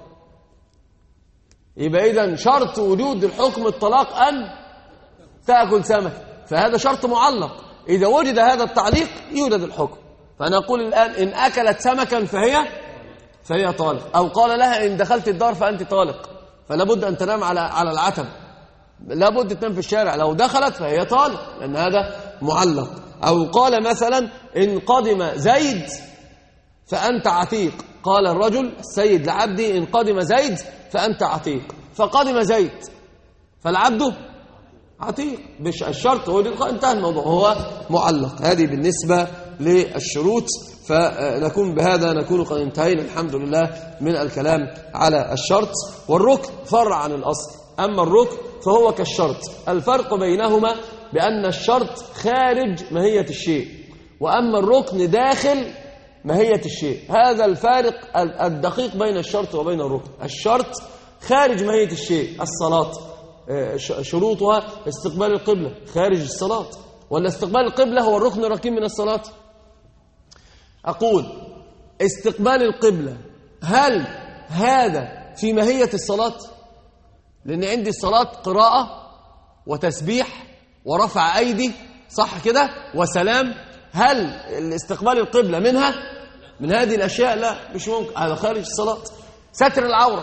يبقى إذن شرط وجود الحكم الطلاق أن تأكل سمك، فهذا شرط معلق، إذا وجد هذا التعليق يوجد الحكم. فنقول الآن إن أكلت سمكا فهي فهي طالق، أو قال لها إن دخلت الدار فأنت طالق، فلا بد أن تنام على على العتب، لا بد تنام في الشارع، لو دخلت فهي طالق لأن هذا معلق. أو قال مثلا إن قدم زيد فأنت عتيق، قال الرجل السيد لعبدي إن قدم زيد فأنت عتيق، فقدم زيد فالعبد عتيق، مش الشرط هو انتهى الموضوع، هو معلق. هذه بالنسبة للشروط. فنكون بهذا نكون قد انتهينا الحمد لله من الكلام على الشرط. والركن فرع عن الأصل، أما الركن فهو كالشرط، الفرق بينهما بأن الشرط خارج ماهية الشيء، وأما الركن داخل ماهية الشيء. هذا الفارق الدقيق بين الشرط وبين الركن. الشرط خارج ماهية الشيء، الصلاة شروطها استقبال القبلة خارج الصلاة، ولا استقبال القبلة هو الركن الركين من الصلاة؟ أقول استقبال القبلة هل هذا في ماهية الصلاة؟ لأن عندي الصلاة قراءة وتسبيح ورفع أيدي، صح كده، وسلام. هل الاستقبال القبلة منها من هذه الأشياء؟ لا، مش ممكن، هذا خارج الصلاة. ستر العورة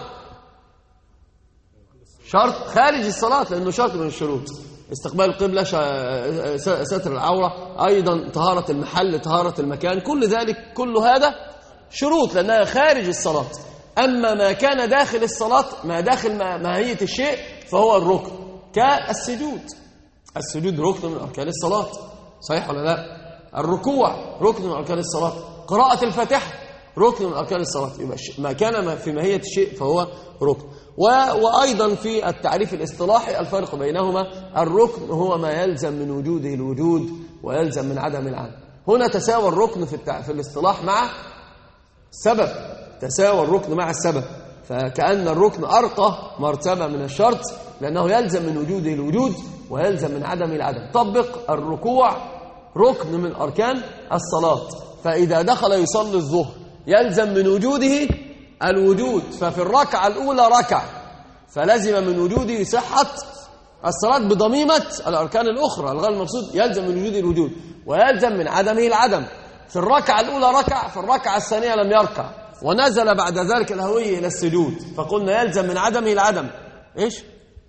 شرط خارج الصلاة لأنه شرط من الشروط. استقبال القبلة، ستر العورة، أيضا طهارة المحل، طهارة المكان، كل ذلك كل هذا شروط لأنها خارج الصلاة. أما ما كان داخل الصلاة، ما داخل ماهية الشيء، فهو الركن كالسجود. السجود ركن من أركان الصلاة، صحيح ولا لا؟ الركوع ركن من أركان الصلاة، قراءة الفاتحة ركن من أركان الصلاة. يبقى ما كان في ماهية الشيء فهو ركن. وأيضا في التعريف الاصطلاحي الفرق بينهما، الركن هو ما يلزم من وجوده الوجود ويلزم من عدم العدم. هنا تساوى الركن في, التع... في الاصطلاح مع السبب، تساوى الركن مع السبب، فكأن الركن أرقى مرتبة من الشرط لأنه يلزم من وجوده الوجود ويلزم من عدم العدم. طبق الركوع ركن من أركان الصلاة، فإذا دخل يصلي الظهر يلزم من وجوده الوجود، ففي الركعة الأولى ركع، فلزم من وجوده صحة الصلاة بضميمة الأركان الأخرى الغير المقصود، يلزم من وجوده الوجود ويلزم من عدمه العدم. في الركعة الأولى ركع، في الركعة الثانية لم يركع، ونزل بعد ذلك الهوي إلى السجود، فقلنا يلزم من عدمه العدم. إيش؟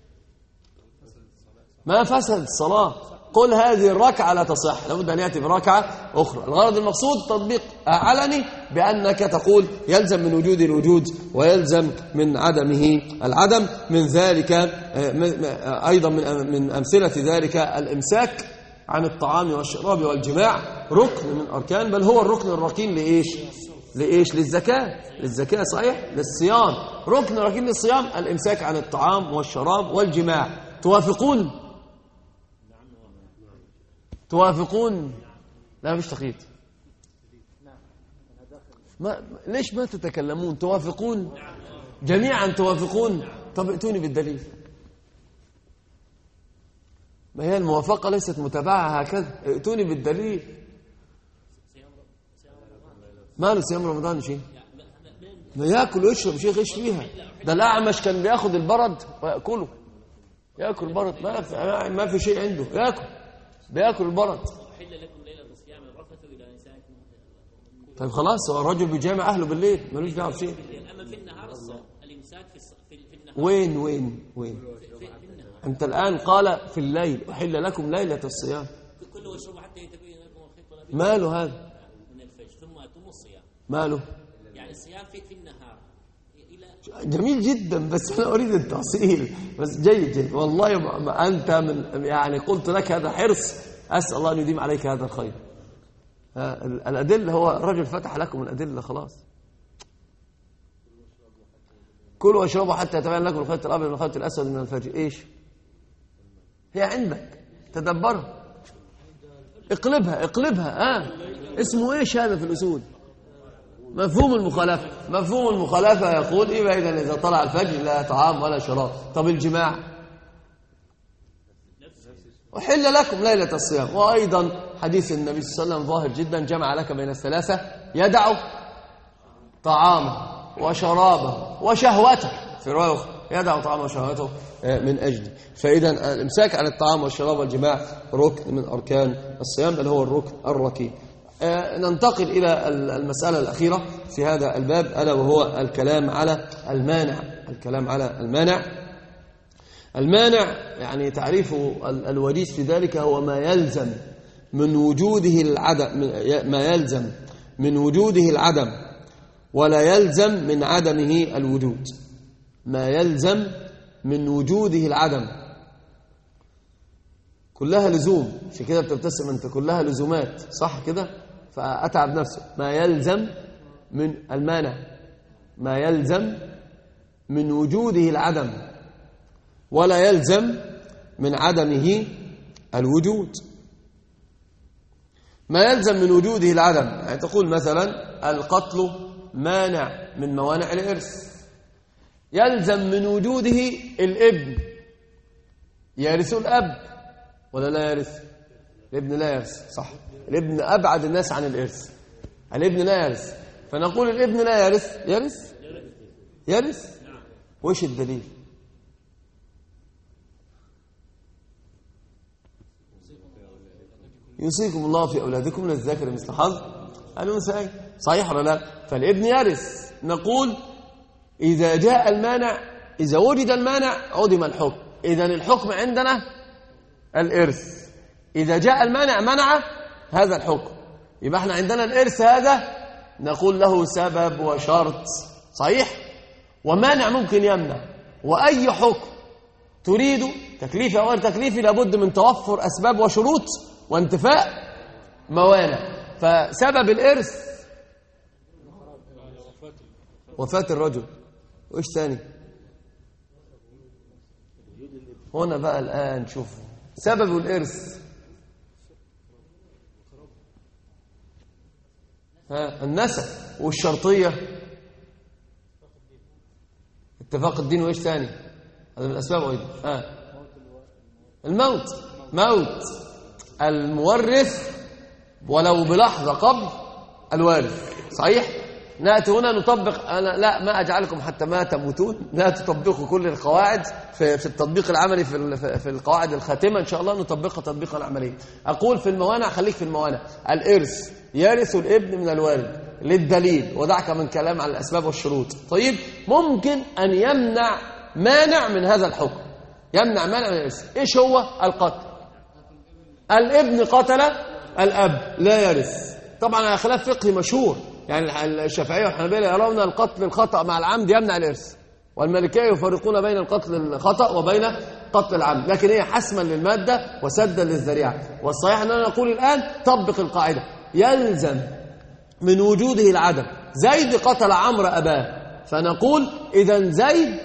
ما فسد الصلاة، قل هذه الركعة لا تصح، لابد أن يأتي بركعة أخرى. الغرض المقصود تطبيق علني بأنك تقول يلزم من وجود الوجود ويلزم من عدمه العدم. من ذلك أيضا من أمثلة ذلك الإمساك عن الطعام والشراب والجماع، ركن من أركان، بل هو الركن الركين لإيش؟ لإيش؟ للزكاة، للزكاة صحيح، للصيام، ركن ركين للصيام الإمساك عن الطعام والشراب والجماع. توافقون؟ توافقون؟ لا مش تقييد. ما ليش ما تتكلمون؟ توافقون جميعا؟ توافقون؟ طب ائتوني بالدليل. ما هي الموافقة ليست متابعة هكذا، ائتوني بالدليل. ماله صيام رمضان شيء؟ ما ياكل ويشرب شيء غش فيها. ده الأعمش كان بياخد البرد ويأكله، يأكل البرد، ما في ما في شيء عنده، يأكل بياكل البرد. طيب خلاص، هو الرجل بيجامع اهله بالليل ملوش دعوه بشيء. اما في النهار الامساك في النهار وين وين وين انت الان قال في الليل احل لكم ليله الصيام، كلوا واشربوا حتى يتبين لكم الخيط. ماله هذا؟ من الفجر ثم اتم الصيام، ماله؟ يعني الصيام في في النهار الى جميل جدا، بس انا اريد التفصيل بس. جيد جيد والله، انت من يعني قلت لك هذا حرص، اسال الله ان يديم عليك هذا الخير. الأدلة، هو الرجل فتح لكم الأدلة خلاص. كلوا واشربوا حتى يتبين لكم الخيط الأبيض من الخيط الأسود من الفجر. إيش هي عندك؟ تدبرها، اقلبها اقلبها. آه اسمه إيش هذا في الأصول؟ مفهوم المخالفة. مفهوم المخالفة يقول إيه إذا إذا طلع الفجر لا طعام ولا شراب. طب الجماع؟ أحل لكم ليلة الصيام. وأيضا حديث النبي صلى الله عليه وسلم ظاهر جدا، جمع لك بين الثلاثة، يدع طعامه وشرابه وشهوته، في رواية أخرى يدع طعامه وشهوته من أجله. فإذا الإمساك عن الطعام والشراب والجماع ركن من أركان الصيام، بل هو الركن الركين. ننتقل إلى المسألة الأخيرة في هذا الباب، ألا وهو الكلام على المانع. الكلام على المانع المانع يعني تعريفه الوجيز في ذلك هو ما يلزم من وجوده العدم، ما يلزم من وجوده العدم ولا يلزم من عدمه الوجود. ما يلزم من وجوده العدم، كلها لزوم، في كده بتبتسم انت، كلها لزومات صح كده، فأتعب نفسه. ما يلزم من المانع، ما يلزم من وجوده العدم ولا يلزم من عدمه الوجود. ما يلزم من وجوده العدم، يعني تقول مثلا القتل مانع من موانع الإرث، يلزم من وجوده الابن. يرث الأب ولا لا يرث؟ الابن لا يرث، صح، الابن أبعد الناس عن الإرث، الابن لا يرث. فنقول الابن لا يرث. يرث يرث وإيش الدليل؟ يوصيكم الله في أولادكم للذكر مثل حظ الأنثيين. صحيح ولا لا؟ فالابن يرث. نقول إذا جاء المانع، إذا وجد المانع عدم الحكم، إذا الحكم عندنا الإرث. إذا جاء المانع منع هذا الحكم، يبقى احنا عندنا الإرث هذا نقول له سبب وشرط. صحيح؟ ومانع ممكن يمنع. وأي حكم تريد تكليفي أو غير تكليفي لابد من توفر أسباب وشروط وانتفاء موانع. فسبب الإرث وفاة الرجل. وإيش ثاني؟ هنا بقى الآن شوفوا سبب الإرث ها النسب. والشرطية اتفاق الدين. وإيش ثاني؟ هذا من الأسباب أيضا. ها الموت. موت المورث ولو بلحظة قبل الوارث. صحيح؟ نأتي هنا نطبق. أنا لا ما أجعلكم حتى ما تموتون، لا تطبقوا كل القواعد في, في التطبيق العملي في, في القواعد الخاتمة إن شاء الله نطبقها تطبيقا عمليا. أقول في الموانع، خليك في الموانع. الإرث يرث الابن من الوالد للدليل، ودعك من كلام على الأسباب والشروط. طيب ممكن أن يمنع مانع من هذا الحكم، يمنع مانع من الإرث. إيش هو؟ القتل. الابن قتل الأب لا يرث. طبعا خلاف فقهي مشهور، يعني الشافعية والحنابلة يرون القتل الخطأ مع العمد يمنع الإرث، والمالكية يفرقون بين القتل الخطأ وبين قتل العمد، لكن هي حسما للمادة وسدا للذريعة. والصحيح أننا نقول الآن طبق القاعدة، يلزم من وجوده العدم. زيد قتل عمرو أباه، فنقول إذا زيد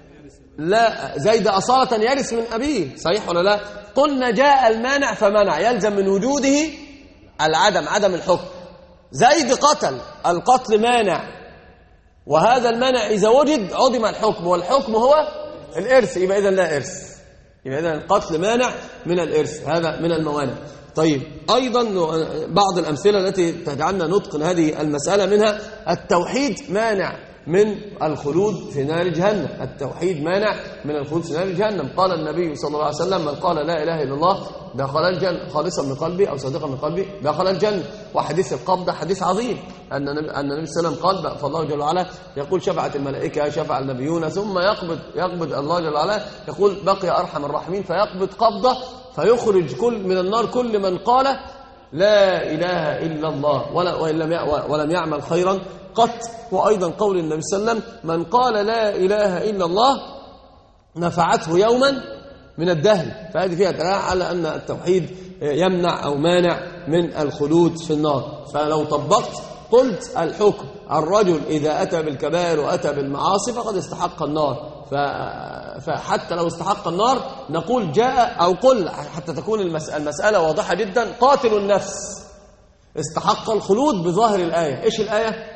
لا زيد أصالة يرث من أبيه. صحيح ولا لا؟ قلنا جاء المانع فمنع، يلزم من وجوده العدم، عدم الحكم. زيد قتل، القتل مانع، وهذا المانع إذا وجد عدم الحكم، والحكم هو الإرث، يبقى إذن لا إرث، يبقى إذن القتل مانع من الإرث، هذا من الموانع. طيب أيضا بعض الأمثلة التي تجعلنا نتقن هذه المسألة، منها التوحيد مانع من الخلود في نار جهنم. التوحيد مانع من الخلود في نار جهنم. قال النبي صلى الله عليه وسلم من قال لا إله إلا الله دخل الجنة خالصا من قلبي أو صادقا من قلبي دخل الجنة. وحديث القبضة حديث عظيم، أن النبي صلى الله عليه وسلم قال فالله جل وعلا يقول شفعت الملائكة شفع النبيون، ثم يقبض يقبض الله جل وعلا يقول بقي أرحم الراحمين فيقبض قبضة فيخرج كل من النار كل من قال لا إله إلا الله ولا ولم يعمل خيرا قط. وأيضا قول النبي صلى الله عليه وسلم من قال لا إله إلا الله نفعته يوما من الدهر. فهذه فيها دلالة على أن التوحيد يمنع أو مانع من الخلود في النار. فلو طبقت قلت الحكم الرجل إذا أتى بالكبائر وأتى بالمعاصي فقد استحق النار، فحتى لو استحق النار نقول جاء أو قل حتى تكون المسألة واضحة جدا، قاتل النفس استحق الخلود بظاهر الآية. إيش الآية؟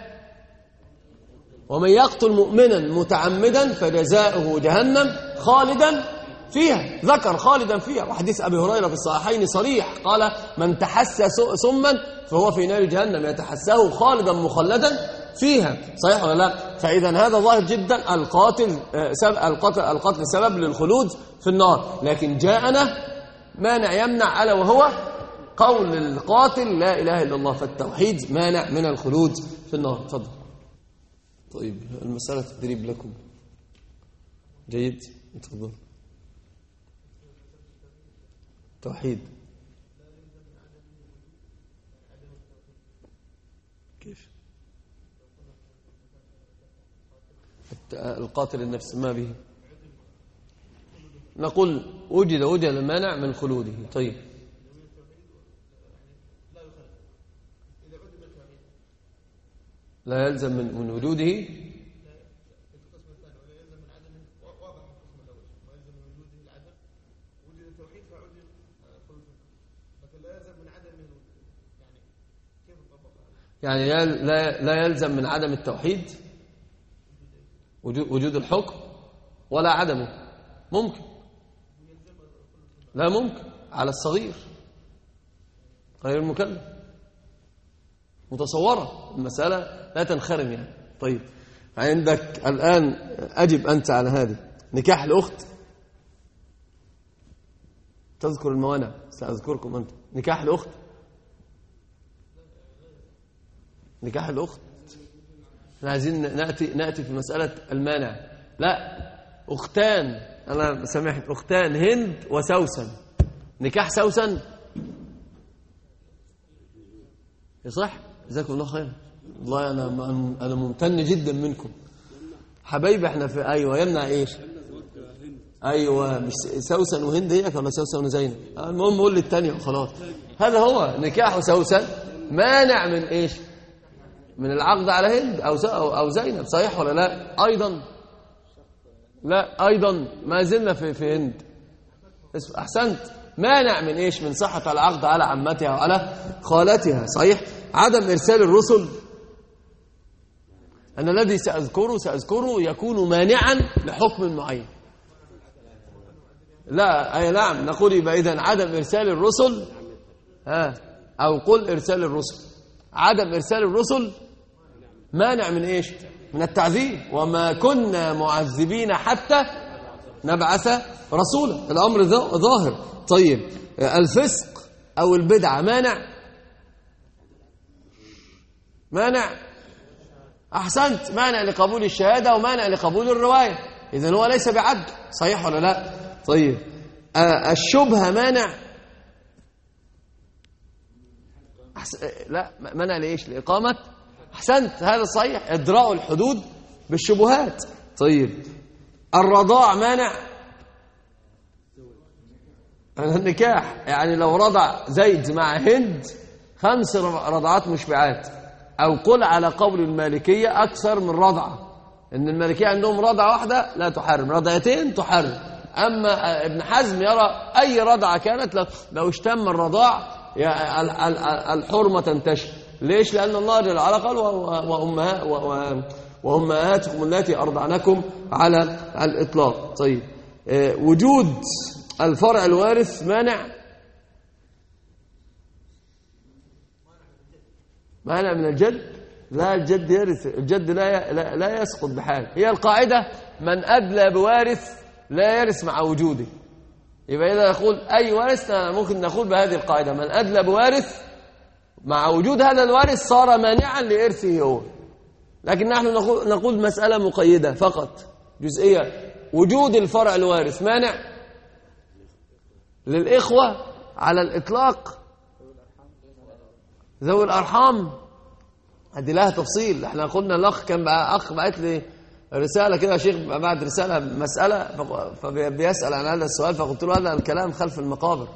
ومن يقتل مؤمنا متعمدا فجزاؤه جهنم خالدا فيها، ذكر خالدا فيها. وحديث أبي هريرة في الصحيحين صريح قال من تحسى سما فهو في نار جهنم يتحساه خالدا مخلدا فيها. صحيح ولا لا؟ فإذا هذا ظاهر جدا، القاتل سبب القتل القتل سبب للخلود في النار. لكن جاءنا مانع يمنع، ألا وهو قول القاتل لا إله إلا الله. فالتوحيد مانع من الخلود في النار. تفضل. طيب المسألة تدريب لكم. جيد، تفضل. توحيد كيف؟ القاتل النفس ما به؟ نقول وجد وجد المانع من خلوده. طيب لا يلزم من, من وجوده يعني لا لا يلزم من عدم التوحيد وجود الحكم ولا عدمه. ممكن، لا ممكن على الصغير غير المكلف. متصورة المسألة لا تنخرم يعني. طيب عندك الآن أجب أنت على هذه. نكاح الأخت تذكر الموانع، سأذكركم أنت. نكاح الأخت نكاح الأخت احنا عايزين نأتي نأتي في مسألة المانع. لا، أختان، أنا سامحك، أختان هند وسوسن، نكاح سوسن يصح؟ جزاكم الله خير. والله أنا أنا ممتن جدا منكم حبايبي. احنا في أيوة يمنع إيش؟ أيوة مش سوسن وهند هي ولا سوسن وزينب؟ المهم قول لي الثانية وخلاص. هذا هو نكاح سوسن مانع من إيش؟ من العقد على هند أو أو زينب، صحيح ولا لا؟ أيضا لا، أيضا ما زلنا في في هند. أحسنت. مانع من إيش؟ من صحة العقد على عمتها وعلى خالتها، صحيح. عدم إرسال الرسل، أن الذي سأذكره سأذكره يكون مانعا لحكم معين. لا أي نعم، نقول يبقى إذن عدم إرسال الرسل، ها أو قل إرسال الرسل. عدم إرسال الرسل مانع من إيش؟ من التعذيب. وما كنا معذبين حتى نبعث رسولا. الأمر ظاهر. طيب الفسق أو البدعة مانع؟ مانع. أحسنت. مانع لقبول الشهادة ومانع لقبول الرواية. إذن هو ليس بعد، صحيح ولا لا؟ طيب الشبهة مانع؟ أحس... لا، منع لإيش؟ لإقامة. أحسنت، هذا صحيح، إدراء الحدود بالشبهات. طيب الرضاع مانع؟ النكاح يعني لو رضع زيد مع هند خمس رضعات مشبعات، أو قل على قول المالكية أكثر من رضعة، إن المالكية عندهم رضعة واحدة لا تحرم، رضعتين تحرم. أما ابن حزم يرى أي رضعة كانت لو اشتم الرضاع الحرمة تنتشر. ليش؟ لأن الله جل وعلا قال وأمهاتكم اللاتي أرضعنكم على الإطلاق. طيب وجود الفرع الوارث مانع؟ مانع من الجد؟ لا، الجد يرث، الجد لا لا, لا يسقط بحال. هي القاعدة من أدلى بوارث لا يرث مع وجوده. يبقى إذا نقول أي وارث ممكن نقول بهذه القاعدة، من أدلى بوارث مع وجود هذا الوارث صار مانعا لإرثه هو. لكن نحن نقول, نقول مسألة مقيدة فقط جزئية. وجود الفرع الوارث مانع للإخوة على الإطلاق. ذوي الأرحام هذه لها تفصيل. احنا قلنا الأخ كان بقى أخ بعت لي رسالة كده يا شيخ، بعد رسالة مسألة فبيسأل عن هذا السؤال، فقلت له هذا الكلام خلف المقابر.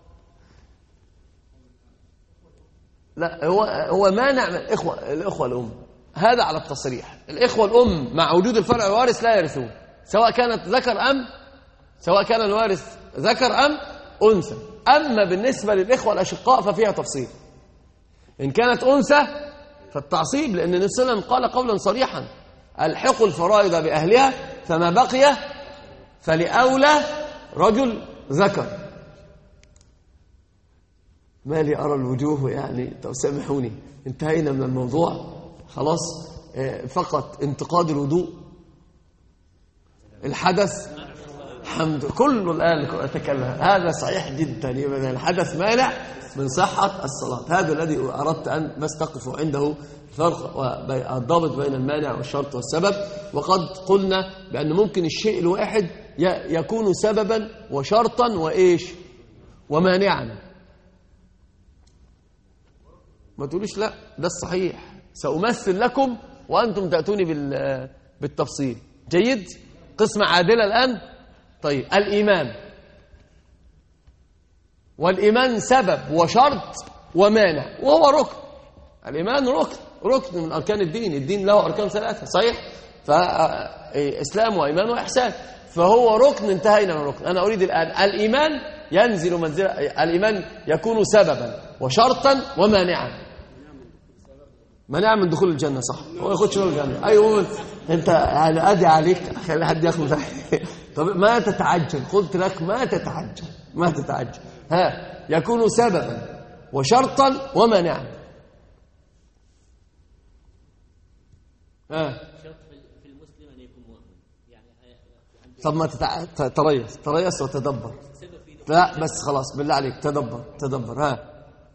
لا، هو هو مانع من الإخوة الإخوة الأم، هذا على التصريح. الإخوة الأم مع وجود الفرع الوارث لا يرثون، سواء كانت ذكر أم سواء كان الوارث ذكر أم أنثى. أما بالنسبة للإخوة الأشقاء ففيها تفصيل. إن كانت أنثى فالتعصيب، لأن النبي صلى الله عليه وسلم قال قولا صريحا: الحقوا الفرائض بأهلها فما بقي فلأولى رجل ذكر. ما لي أرى الوجوه يعني. طب سامحوني، انتهينا من الموضوع خلاص. فقط انتقاد الوضوء، الحدث، الحمد كله الآن أتكلم. هذا صحيح جدا، يبقى الحدث مانع من صحة الصلاة. هذا الذي أردت أن بس تقف عنده فرق والضابط بين المانع والشرط والسبب. وقد قلنا بأن ممكن الشيء الواحد يكون سببا وشرطا وإيش ومانعا. ما تقوليش لا ده الصحيح، سأمثل لكم وأنتم تأتوني بالتفصيل. جيد؟ قسمة عادلة الآن. طيب الإيمان، والإيمان سبب وشرط ومانع، وهو ركن. الإيمان ركن ركن من أركان الدين. الدين له أركان ثلاثة، صحيح؟ فإسلام وإيمان وإحسان، فهو ركن. انتهينا من الركن. أنا أريد الآن الإيمان ينزل منزل، الإيمان يكون سببا وشرطا ومانعا. منع من دخول الجنة، صح؟ هو ياخدش من الجنة. أيوه أنت يعني أدي عليك، خلي حد ياخد. طب ما تتعجل، قلت لك ما تتعجل ما تتعجل. ها، يكون سببا وشرطا ومانعا. آه. شرط في المسلم أن يكون مؤمن يعني. طب ما تتع... تريث تريث وتدبر. لا بس خلاص بالله عليك تدبر تدبر. ها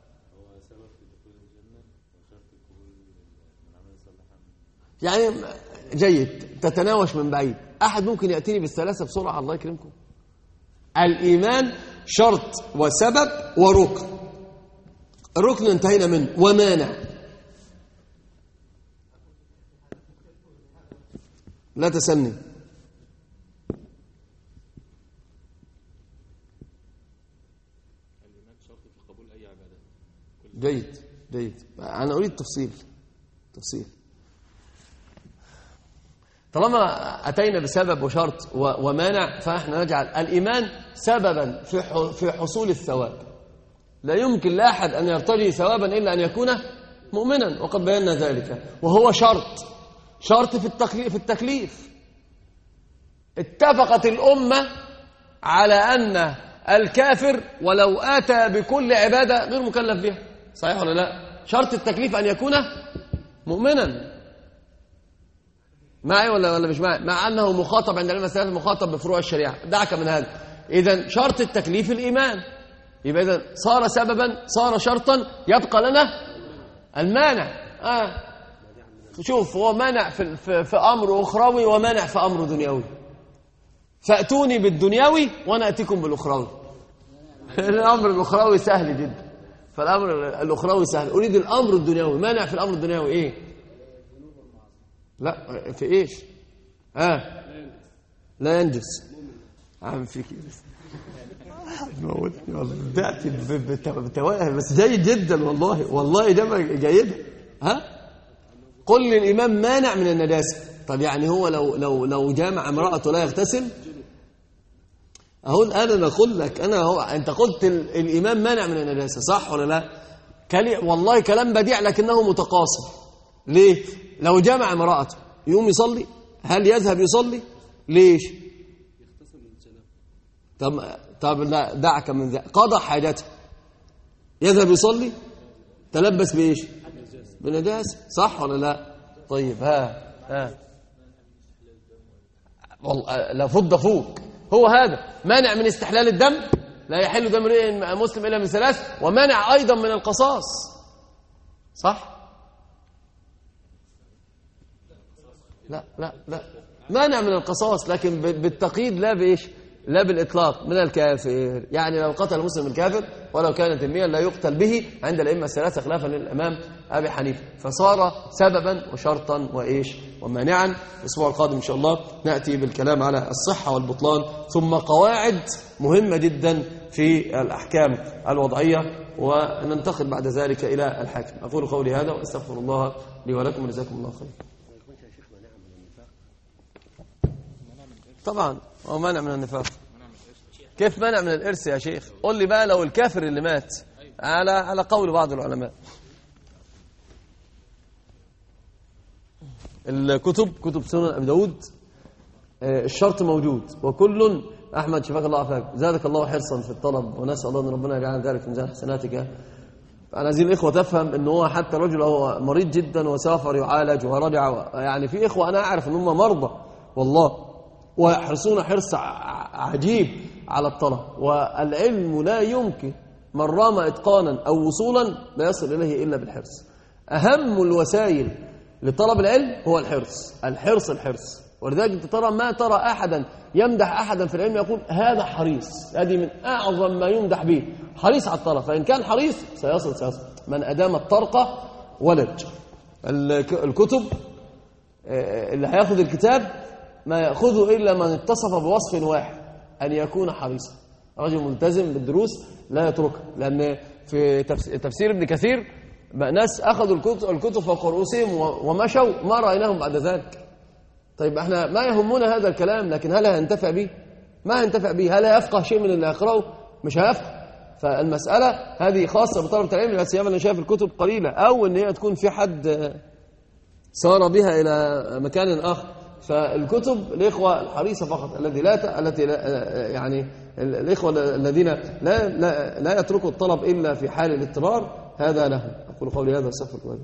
يعني جيد تتناوش من بعيد. أحد ممكن يأتيني بالثلاثة بسرعة؟ الله يكرمكم. الإيمان شرط وسبب وركن. الركن انتهينا منه. ومانع لا تسألني. جيد جيد. أنا أريد تفصيل تفصيل. طالما أتينا بسبب وشرط ومانع فإحنا نجعل الإيمان سببا في حصول الثواب. لا يمكن لأحد أن يرتجي ثوابا إلا أن يكون مؤمنا، وقد بينا ذلك. وهو شرط شرط في التكليف, في التكليف. اتفقت الأمة على أن الكافر ولو آتى بكل عبادة غير مكلف بها. صحيح ولا لا؟ شرط التكليف أن يكون مؤمنا. معي ولا ولا مش معي؟ مع أنه مخاطب عند العلم الثلاثة مخاطب بفروع الشريعة. دعك من هذا. إذن شرط التكليف الإيمان. يبقى إذن صار سببا صار شرطا يبقى لنا المانع. آه. شوف هو مانع في, في, في أمر أخروي ومانع في أمر دنيوي. فأتوني بالدنيوي وأنا أتيكم بالأخروي. الأمر الأخروي سهل جدا. فالأمر الأخروي سهل. أريد الأمر الدنيوي. مانع في الأمر الدنيوي إيه؟ لا في إيش؟ آه لا ينجس. عم فيك موتني والله. بدأت بتوائل بس جيد جدا والله. والله جمع جيدة. ها؟ قل للإمام مانع من النجاسة. طب يعني هو لو لو لو جامع امرأته لا يغتسل؟ أهو أنا نقول لك أنا هو أنت قلت الإمام مانع من النجاسة صح ولا لا؟ كلي والله كلام بديع لكنه متقاصر. ليه؟ لو جامع امرأته يقوم يصلي؟ هل يذهب يصلي؟ ليش؟ طب طب لا دعك من ذلك. قضى حاجته يذهب يصلي؟ تلبس بإيش؟ بنجاسة صح ولا لا؟ طيب ها ها والله لا فض فوق. هو هذا مانع من استحلال الدم. لا يحل دم امرئ مسلم إلا من ثلاث. ومانع أيضا من القصاص صح؟ لا لا لا مانع من القصاص لكن بالتقييد لا بإيش؟ لا بالإطلاق. من الكافر يعني لو قتل مسلم الكافر ولو كان ذميا لا يقتل به عند الأئمة الثلاثة خلافا للإمام أبي حنيفة. فصار سببا وشرطا وإيش ومانعا. الأسبوع القادم إن شاء الله نأتي بالكلام على الصحة والبطلان ثم قواعد مهمة جدا في الأحكام الوضعية وننتقل بعد ذلك إلى الحاكم. أقول قولي هذا وأستغفر الله لي ولكم وجزاكم الله خير. طبعا هو مانع من النفاق. كيف مانع من الإرث يا شيخ؟ قل لي بقى لو الكافر اللي مات على على قول بعض العلماء. الكتب كتب سنن أبي داود الشرط موجود وكل أحمد شفاك الله عافاك زادك الله حرصا في الطلب ونسأل الله أن ربنا يجعل ذلك في ميزان حسناتك. أنا عايزين الإخوة تفهم إن هو حتى رجل هو مريض جدا وسافر يعالج ورجع يعني في إخوة أنا أعرف إن هم مرضى والله ويحرصون حرص عجيب على الطلب. والعلم لا يمكن من رام إتقانا أو وصولا لا يصل إليه إلا بالحرص. أهم الوسائل لطلب العلم هو الحرص الحرص الحرص. ولذلك أنت ترى ما ترى أحدا يمدح أحدا في العلم يقول هذا حريص. هذه من أعظم ما يمدح به حريص على الطلب. فإن كان حريص سيصل سيصل. من أدام الطرق ولج. الكتب اللي هياخذ الكتاب ما يأخذه إلا من اتصف بوصف واحد أن يكون حريصا. رجل ملتزم بالدروس لا يتركها. لأن في تفسير ابن كثير ناس أخذوا الكتب فوق رؤوسهم ومشوا ما رأيناهم بعد ذلك. طيب احنا ما يهمنا هذا الكلام لكن هل هينتفع به؟ ما هينتفع به. هل هيفقه شيء من اللي يقرأه؟ مش هيفقه. فالمسألة هذه خاصة بطلبة العلم لا سيما اللي شايف الكتب قليلة أو إن هي تكون في حد سار بها إلى مكان آخر. فالكتب الإخوة الحريصة فقط الذي لا التي لا يعني الإخوة الذين لا لا لا يتركوا الطلب إلا في حال الاضطرار هذا لهم. أقول قولي هذا استغفر الله.